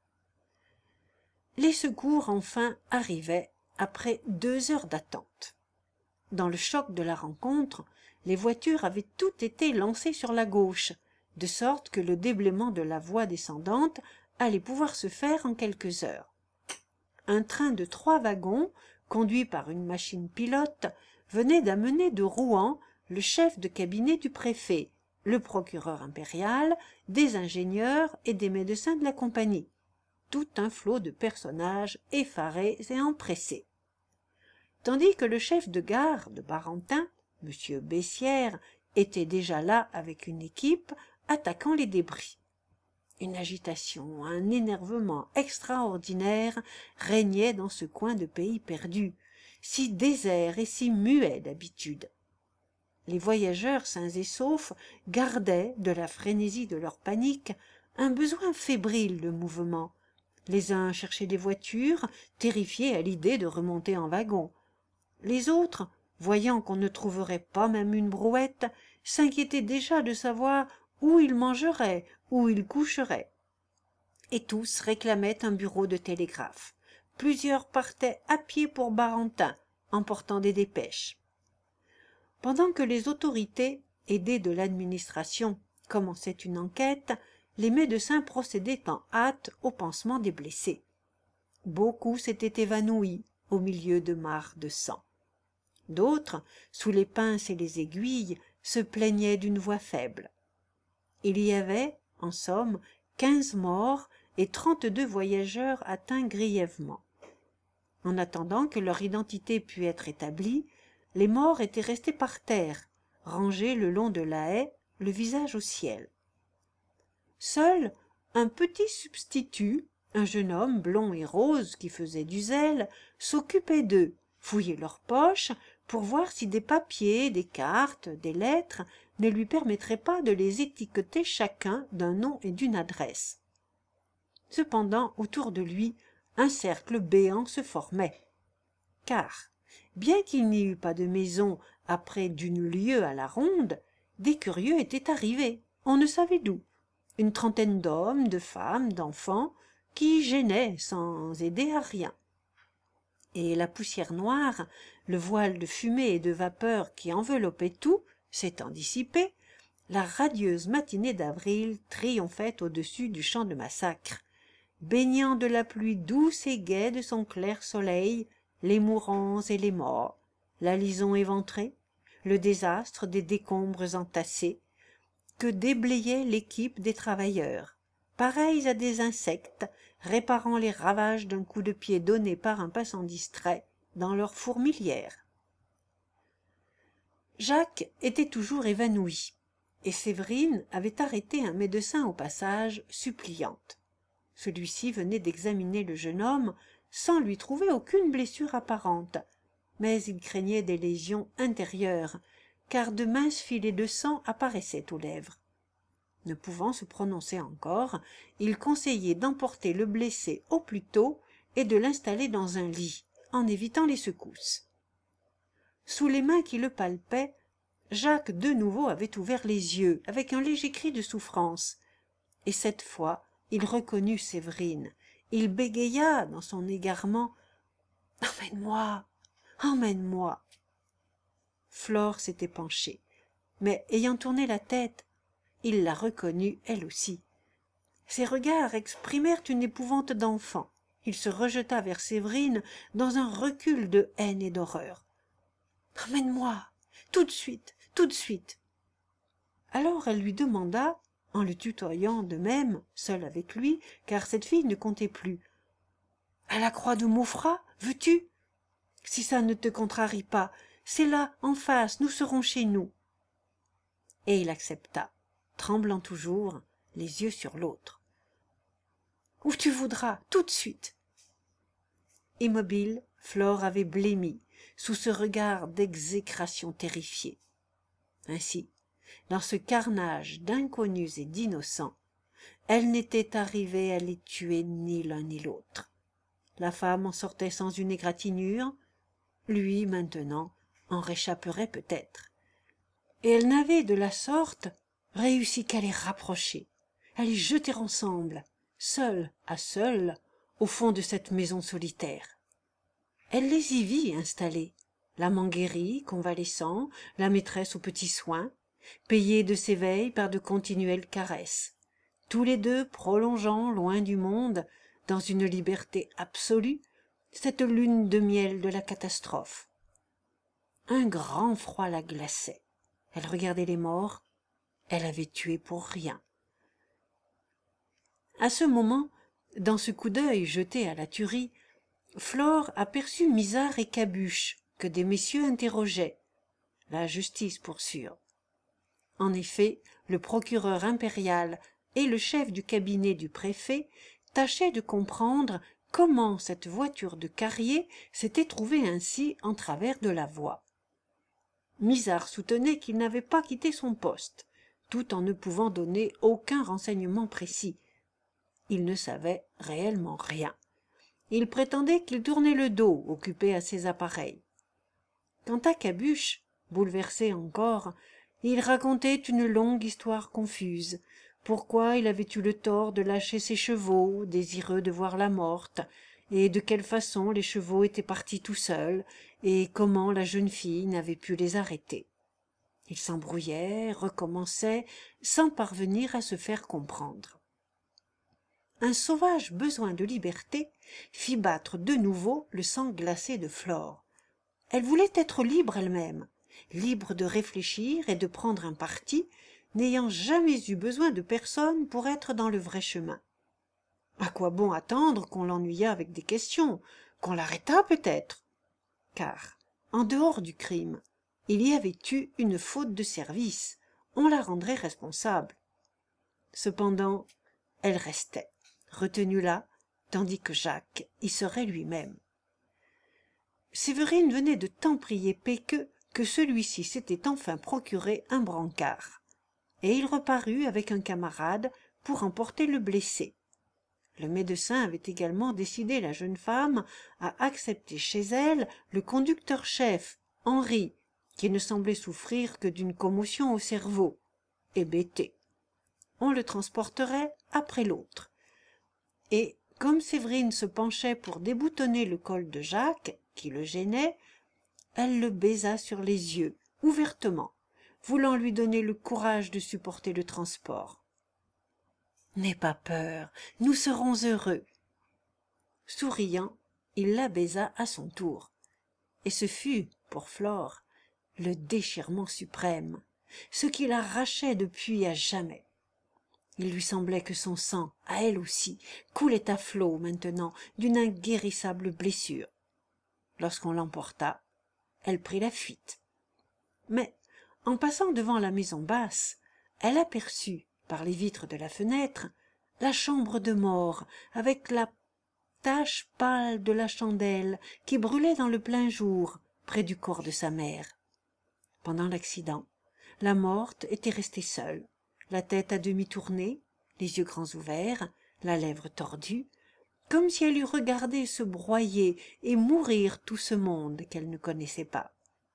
Les secours, enfin, arrivaient après 2 heures d'attente. Dans le choc de la rencontre, les voitures avaient toutes été lancées sur la gauche, de sorte que le déblaiement de la voie descendante allait pouvoir se faire en quelques heures. Un train de 3 wagons, conduit par une machine pilote, venait d'amener de Rouen le chef de cabinet du préfet, le procureur impérial, des ingénieurs et des médecins de la compagnie, tout un flot de personnages effarés et empressés. Tandis que le chef de gare de Barentin, M. Bessières, était déjà là avec une équipe, attaquant les débris. Une agitation, un énervement extraordinaire régnaient dans ce coin de pays perdu, si désert et si muet d'habitude. Les voyageurs sains et saufs gardaient, de la frénésie de leur panique, un besoin fébrile de mouvement. Les uns cherchaient des voitures, terrifiés à l'idée de remonter en wagon. Les autres, voyant qu'on ne trouverait pas même une brouette, s'inquiétaient déjà de savoir où ils mangeraient, où ils coucheraient. Et tous réclamaient un bureau de télégraphe. Plusieurs partaient à pied pour Barentin, emportant des dépêches. Pendant que les autorités, aidées de l'administration, commençaient une enquête, les médecins procédaient en hâte au pansement des blessés. Beaucoup s'étaient évanouis au milieu de mares de sang. D'autres, sous les pinces et les aiguilles, se plaignaient d'une voix faible. Il y avait, en somme, 15 morts et 32 voyageurs atteints grièvement. En attendant que leur identité pût être établie, les morts étaient restés par terre, rangés le long de la haie, le visage au ciel. Seul un petit substitut, un jeune homme blond et rose qui faisait du zèle, s'occupait d'eux, fouillait leurs poches pour voir si des papiers, des cartes, des lettres ne lui permettraient pas de les étiqueter chacun d'un nom et d'une adresse. Cependant, autour de lui, un cercle béant se formait. Car, bien qu'il n'y eût pas de maison à près d'une lieue à la ronde, des curieux étaient arrivés, on ne savait d'où, une trentaine d'hommes, de femmes, d'enfants, qui gênaient sans aider à rien. Et la poussière noire, le voile de fumée et de vapeur qui enveloppait tout, s'étant dissipé, la radieuse matinée d'avril triomphait au-dessus du champ de massacre, baignant de la pluie douce et gaie de son clair soleil les mourants et les morts, la lison éventrée, le désastre des décombres entassés, que déblayait l'équipe des travailleurs, pareils à des insectes réparant les ravages d'un coup de pied donné par un passant distrait dans leur fourmilière. Jacques était toujours évanoui, et Séverine avait arrêté un médecin au passage, suppliante. Celui-ci venait d'examiner le jeune homme sans lui trouver aucune blessure apparente, mais il craignait des lésions intérieures, car de minces filets de sang apparaissaient aux lèvres. Ne pouvant se prononcer encore, il conseillait d'emporter le blessé au plus tôt et de l'installer dans un lit, en évitant les secousses. Sous les mains qui le palpaient, Jacques de nouveau avait ouvert les yeux avec un léger cri de souffrance, et cette fois il reconnut Séverine. Il bégaya dans son égarement. « Emmène-moi, emmène-moi !» Flore s'était penchée, mais ayant tourné la tête, il la reconnut elle aussi. Ses regards exprimèrent une épouvante d'enfant. Il se rejeta vers Séverine dans un recul de haine et d'horreur. « Emmène-moi, tout de suite, tout de suite !» Alors elle lui demanda, en le tutoyant de même, seule avec lui, car cette fille ne comptait plus. « À la croix de Maufras, veux-tu ? Si ça ne te contrarie pas, c'est là, en face, nous serons chez nous. » Et il accepta, tremblant toujours, les yeux sur l'autre. « Où tu voudras, tout de suite. » Immobile, Flore avait blêmi sous ce regard d'exécration terrifiée. Ainsi, dans ce carnage d'inconnus et d'innocents, elle n'était arrivée à les tuer ni l'un ni l'autre. La femme en sortait sans une égratignure, lui, maintenant, en réchapperait peut-être. Et elle n'avait, de la sorte, réussi qu'à les rapprocher, à les jeter ensemble, seuls à seuls, au fond de cette maison solitaire. Elle les y vit installés, l'amant guéri, convalescent, la maîtresse aux petits soins, payés de ses veilles par de continuelles caresses, tous les deux prolongeant, loin du monde, dans une liberté absolue, cette lune de miel de la catastrophe. Un grand froid la glaçait. Elle regardait les morts. Elle avait tué pour rien. À ce moment, dans ce coup d'œil jeté à la tuerie, Flore aperçut Misard et Cabuche, que des messieurs interrogeaient. La justice, pour sûr. En effet, le procureur impérial et le chef du cabinet du préfet tâchaient de comprendre comment cette voiture de Carrier s'était trouvée ainsi en travers de la voie. Misard soutenait qu'il n'avait pas quitté son poste, tout en ne pouvant donner aucun renseignement précis. Il ne savait réellement rien. Il prétendait qu'il tournait le dos, occupé à ses appareils. Quant à Cabuche, bouleversé encore, il racontait une longue histoire confuse. Pourquoi il avait eu le tort de lâcher ses chevaux, désireux de voir la morte, et de quelle façon les chevaux étaient partis tout seuls, et comment la jeune fille n'avait pu les arrêter. Il s'embrouillait, recommençait, sans parvenir à se faire comprendre. Un sauvage besoin de liberté fit battre de nouveau le sang glacé de Flore. Elle voulait être libre elle-même, libre de réfléchir et de prendre un parti, n'ayant jamais eu besoin de personne pour être dans le vrai chemin. À quoi bon attendre qu'on l'ennuyât avec des questions, qu'on l'arrêtât peut-être? Car, en dehors du crime, il y avait eu une faute de service, on la rendrait responsable. Cependant, elle restait, retenue là, tandis que Jacques y serait lui-même. Séverine venait de tant prier Péqueux que celui-ci s'était enfin procuré un brancard, et il reparut avec un camarade pour emporter le blessé. Le médecin avait également décidé la jeune femme à accepter chez elle le conducteur-chef, Henri, qui ne semblait souffrir que d'une commotion au cerveau, hébété. On le transporterait après l'autre. Et, comme Séverine se penchait pour déboutonner le col de Jacques, qui le gênait, elle le baisa sur les yeux, ouvertement, voulant lui donner le courage de supporter le transport. « N'aie pas peur, nous serons heureux. » Souriant, il la baisa à son tour. Et ce fut, pour Flore, le déchirement suprême, ce qui l'arrachait depuis à jamais. Il lui semblait que son sang, à elle aussi, coulait à flots maintenant d'une inguérissable blessure. Lorsqu'on l'emporta, elle prit la fuite. Mais, en passant devant la maison basse, elle aperçut, par les vitres de la fenêtre, la chambre de mort, avec la tache pâle de la chandelle qui brûlait dans le plein jour, près du corps de sa mère. Pendant l'accident, la morte était restée seule, la tête à demi tournée, les yeux grands ouverts, la lèvre tordue, comme si elle eût regardé se broyer et mourir tout ce monde qu'elle ne connaissait pas.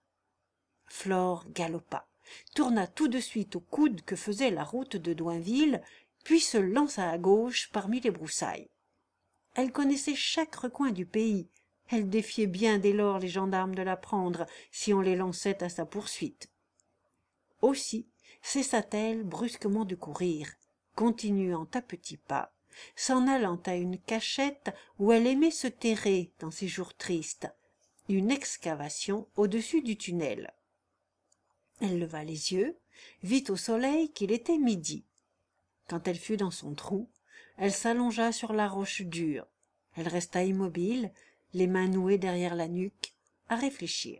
Flore galopa, tourna tout de suite au coude que faisait la route de Doinville, puis se lança à gauche parmi les broussailles. Elle connaissait chaque recoin du pays, elle défiait bien dès lors les gendarmes de la prendre si on les lançait à sa poursuite. Aussi cessa-t-elle brusquement de courir, continuant à petits pas, s'en allant à une cachette où elle aimait se terrer dans ses jours tristes, une excavation au-dessus du tunnel. Elle leva les yeux, vit au soleil qu'il était midi. Quand elle fut dans son trou, elle s'allongea sur la roche dure. Elle resta immobile, les mains nouées derrière la nuque, à réfléchir.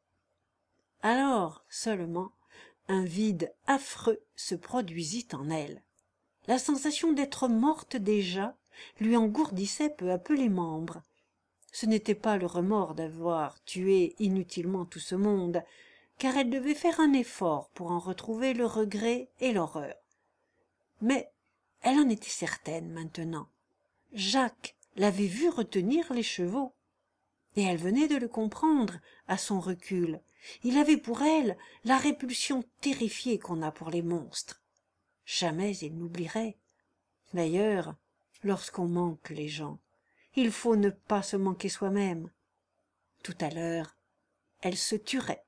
Alors, seulement, un vide affreux se produisit en elle. La sensation d'être morte déjà lui engourdissait peu à peu les membres. Ce n'était pas le remords d'avoir tué inutilement tout ce monde, car elle devait faire un effort pour en retrouver le regret et l'horreur. Mais elle en était certaine maintenant. Jacques l'avait vue retenir les chevaux, et elle venait de le comprendre à son recul. Il avait pour elle la répulsion terrifiée qu'on a pour les monstres. Jamais il n'oublierait. D'ailleurs, lorsqu'on manque les gens, il faut ne pas se manquer soi-même. Tout à l'heure, elle se tuerait.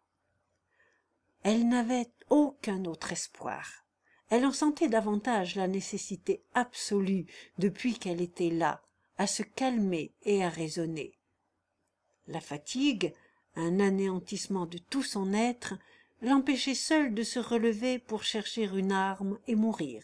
Elle n'avait aucun autre espoir. Elle en sentait davantage la nécessité absolue depuis qu'elle était là, à se calmer et à raisonner. La fatigue, un anéantissement de tout son être, l'empêchait seule de se relever pour chercher une arme et mourir.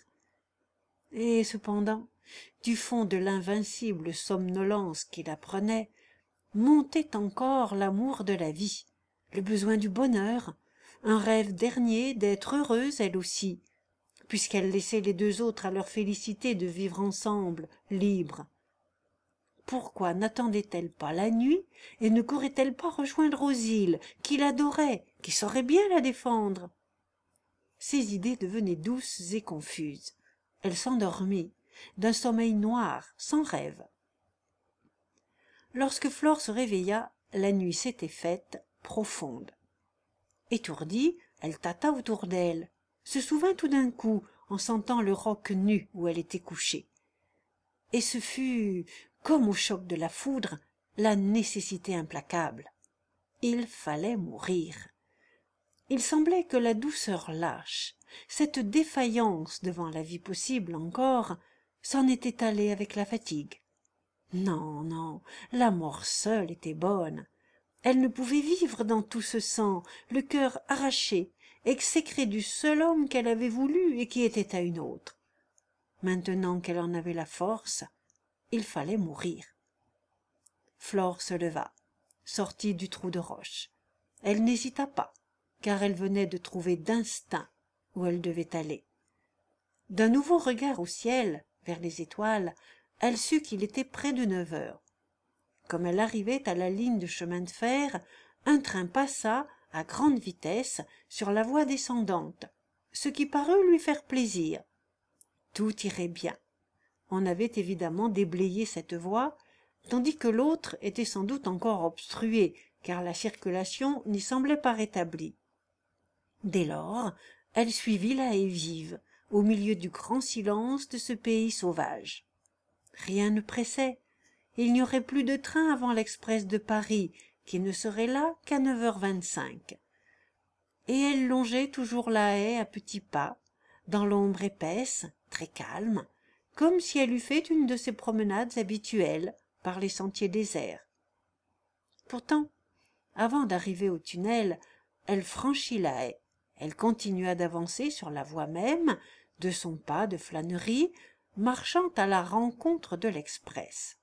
Et cependant, du fond de l'invincible somnolence qui la prenait, montait encore l'amour de la vie, le besoin du bonheur, un rêve dernier d'être heureuse elle aussi, puisqu'elle laissait les deux autres à leur félicité de vivre ensemble, libres. Pourquoi n'attendait-elle pas la nuit et ne courait-elle pas rejoindre Rosile, qui l'adorait, qui saurait bien la défendre? Ses idées devenaient douces et confuses. Elle s'endormit, d'un sommeil noir, sans rêve. Lorsque Flore se réveilla, la nuit s'était faite profonde. Étourdie, elle tâta autour d'elle, se souvint tout d'un coup en sentant le roc nu où elle était couchée. Et ce fut, comme au choc de la foudre, la nécessité implacable. Il fallait mourir. Il semblait que la douceur lâche, cette défaillance devant la vie possible encore, s'en était allée avec la fatigue. Non, non, la mort seule était bonne. Elle ne pouvait vivre dans tout ce sang, le cœur arraché, exécré du seul homme qu'elle avait voulu et qui était à une autre. Maintenant qu'elle en avait la force, il fallait mourir. Flore se leva, sortit du trou de roche. Elle n'hésita pas, car elle venait de trouver d'instinct où elle devait aller. D'un nouveau regard au ciel, vers les étoiles, elle sut qu'il était près de 9 heures. Comme elle arrivait à la ligne de chemin de fer, un train passa à grande vitesse sur la voie descendante, ce qui parut lui faire plaisir. Tout irait bien. On avait évidemment déblayé cette voie, tandis que l'autre était sans doute encore obstruée, car la circulation n'y semblait pas rétablie. Dès lors, elle suivit la haie vive, au milieu du grand silence de ce pays sauvage. Rien ne pressait. Il n'y aurait plus de train avant l'express de Paris, qui ne serait là qu'à 9h25. Et elle longeait toujours la haie à petits pas, dans l'ombre épaisse, très calme, comme si elle eût fait une de ses promenades habituelles par les sentiers déserts. Pourtant, avant d'arriver au tunnel, elle franchit la haie. Elle continua d'avancer sur la voie même, de son pas de flânerie, marchant à la rencontre de l'express.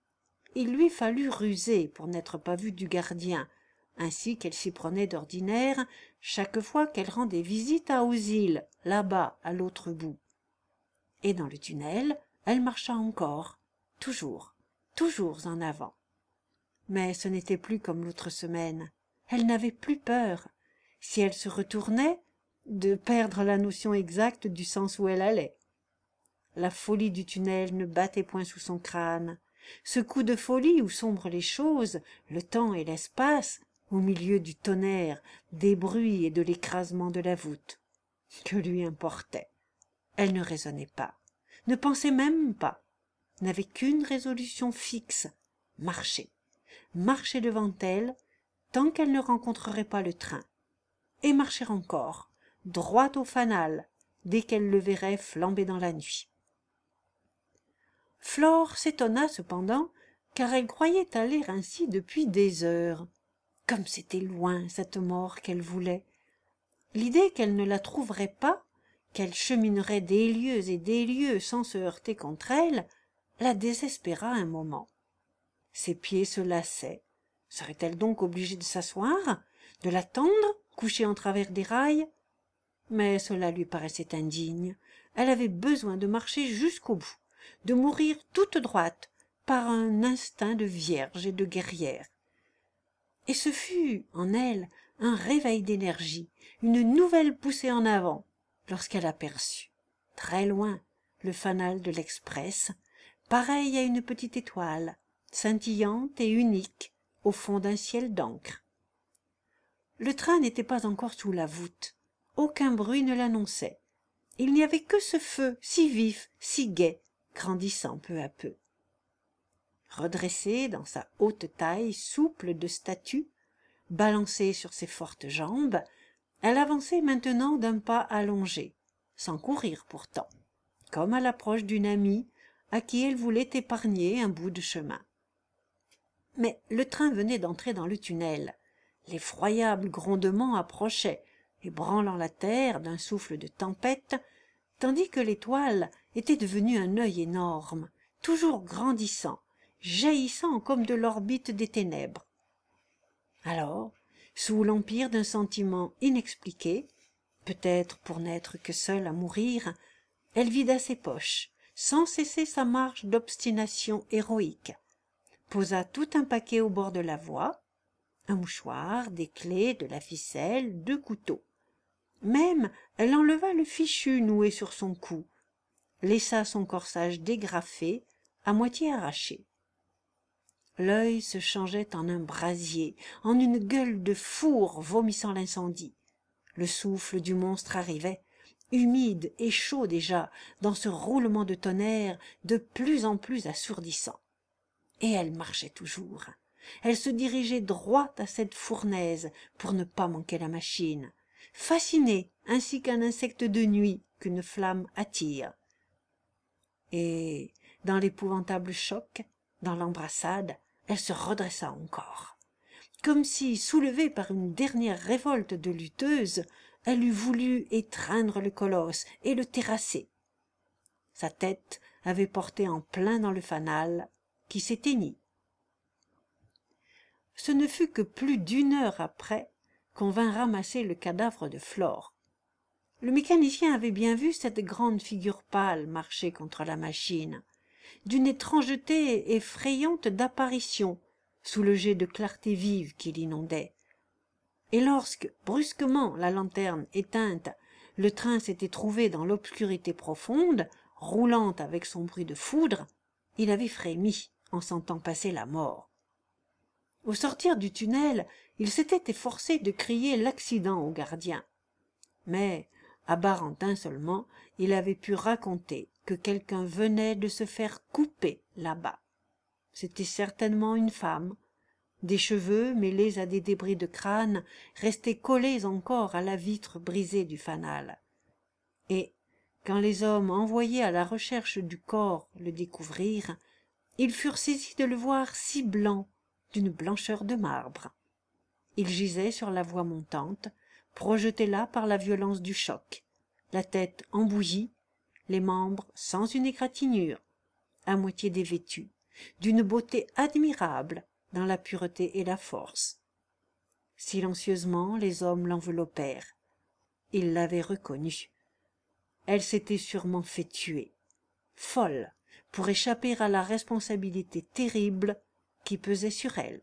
Il lui fallut ruser pour n'être pas vue du gardien, ainsi qu'elle s'y prenait d'ordinaire chaque fois qu'elle rendait visite à Auzille, là-bas, à l'autre bout. Et dans le tunnel, elle marcha encore, toujours en avant. Mais ce n'était plus comme l'autre semaine. Elle n'avait plus peur, si elle se retournait, de perdre la notion exacte du sens où elle allait. La folie du tunnel ne battait point sous son crâne. Ce coup de folie où sombrent les choses, le temps et l'espace, au milieu du tonnerre, des bruits et de l'écrasement de la voûte. Que lui importait? Elle ne raisonnait pas, ne pensait même pas, n'avait qu'une résolution fixe, marcher. Marcher devant elle, tant qu'elle ne rencontrerait pas le train, et marcher encore, droit au fanal, dès qu'elle le verrait flamber dans la nuit. Flore s'étonna cependant, car elle croyait aller ainsi depuis des heures. Comme c'était loin, cette mort qu'elle voulait. L'idée qu'elle ne la trouverait pas, qu'elle cheminerait des lieues et des lieues sans se heurter contre elle, la désespéra un moment. Ses pieds se lassaient. Serait-elle donc obligée de s'asseoir, de l'attendre, couchée en travers des rails? Mais cela lui paraissait indigne. Elle avait besoin de marcher jusqu'au bout, de mourir toute droite, par un instinct de vierge et de guerrière. Et ce fut, en elle, un réveil d'énergie, une nouvelle poussée en avant, lorsqu'elle aperçut, très loin, le fanal de l'express, pareil à une petite étoile, scintillante et unique, au fond d'un ciel d'encre. Le train n'était pas encore sous la voûte. Aucun bruit ne l'annonçait. Il n'y avait que ce feu si vif, si gai, grandissant peu à peu. Redressée dans sa haute taille souple de statue, balancée sur ses fortes jambes, elle avançait maintenant d'un pas allongé, sans courir pourtant, comme à l'approche d'une amie à qui elle voulait épargner un bout de chemin. Mais le train venait d'entrer dans le tunnel. L'effroyable grondement approchait, ébranlant la terre d'un souffle de tempête, tandis que l'étoile était devenue un œil énorme, toujours grandissant, jaillissant comme de l'orbite des ténèbres. Alors, sous l'empire d'un sentiment inexpliqué, Peut-être pour n'être que seule à mourir, elle vida ses poches, sans cesser sa marche d'obstination héroïque, posa tout un paquet au bord de la voie, un mouchoir, des clés, de la ficelle, 2 couteaux. Même elle enleva le fichu noué sur son cou, laissa son corsage dégrafé, à moitié arraché. L'œil se changeait en un brasier, en une gueule de four vomissant l'incendie. Le souffle du monstre arrivait, humide et chaud déjà, dans ce roulement de tonnerre de plus en plus assourdissant. Et elle marchait toujours. Elle se dirigeait droit à cette fournaise pour ne pas manquer la machine, fascinée ainsi qu'un insecte de nuit qu'une flamme attire. Et dans l'épouvantable choc, dans l'embrassade, elle se redressa encore, comme si, soulevée par une dernière révolte de lutteuse, elle eût voulu étreindre le colosse et le terrasser. Sa tête avait porté en plein dans le fanal, qui s'éteignit. Ce ne fut que plus d'1 heure après qu'on vint ramasser le cadavre de Flore. Le mécanicien avait bien vu cette grande figure pâle marcher contre la machine, d'une étrangeté effrayante d'apparition, sous le jet de clarté vive qui l'inondait. Et lorsque, brusquement, la lanterne éteinte, le train s'était trouvé dans l'obscurité profonde, roulant avec son bruit de foudre, il avait frémi en sentant passer la mort. Au sortir du tunnel, il s'était efforcé de crier l'accident au gardien. Mais, à Barentin seulement, il avait pu raconter que quelqu'un venait de se faire couper là-bas. C'était certainement une femme. Des cheveux, mêlés à des débris de crâne, restaient collés encore à la vitre brisée du fanal. Et, quand les hommes envoyés à la recherche du corps le découvrirent, ils furent saisis de le voir si blanc, d'une blancheur de marbre. Il gisait sur la voie montante, projeté là par la violence du choc, la tête embouillie, les membres sans une égratignure, à moitié dévêtus, d'une beauté admirable dans la pureté et la force. Silencieusement, les hommes l'enveloppèrent. Ils l'avaient reconnue. Elle s'était sûrement fait tuer, folle, pour échapper à la responsabilité terrible qui pesait sur elle.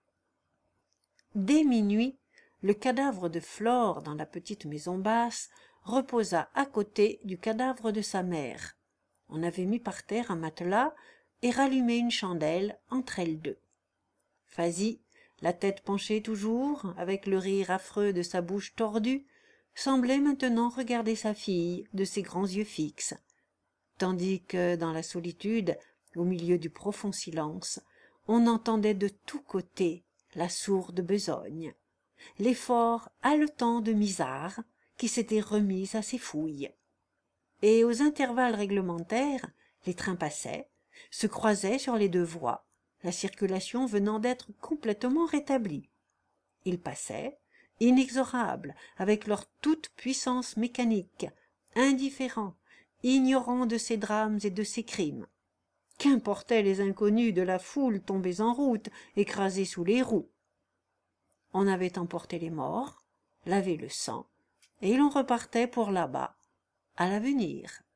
Dès minuit, le cadavre de Flore dans la petite maison basse reposa à côté du cadavre de sa mère. On avait mis par terre un matelas et rallumé une chandelle entre elles deux. Fazy, la tête penchée toujours, avec le rire affreux de sa bouche tordue, semblait maintenant regarder sa fille de ses grands yeux fixes, tandis que dans la solitude, au milieu du profond silence, on entendait de tous côtés la sourde besogne, l'effort haletant de Misard qui s'était remis à ses fouilles. Et aux intervalles réglementaires, les trains passaient, se croisaient sur les 2 voies, la circulation venant d'être complètement rétablie. Ils passaient, inexorables, avec leur toute-puissance mécanique, indifférents, ignorants de ces drames et de ces crimes. Qu'importaient les inconnus de la foule tombés en route, écrasés sous les roues? On avait emporté les morts, lavé le sang, et l'on repartait pour là-bas, à l'avenir.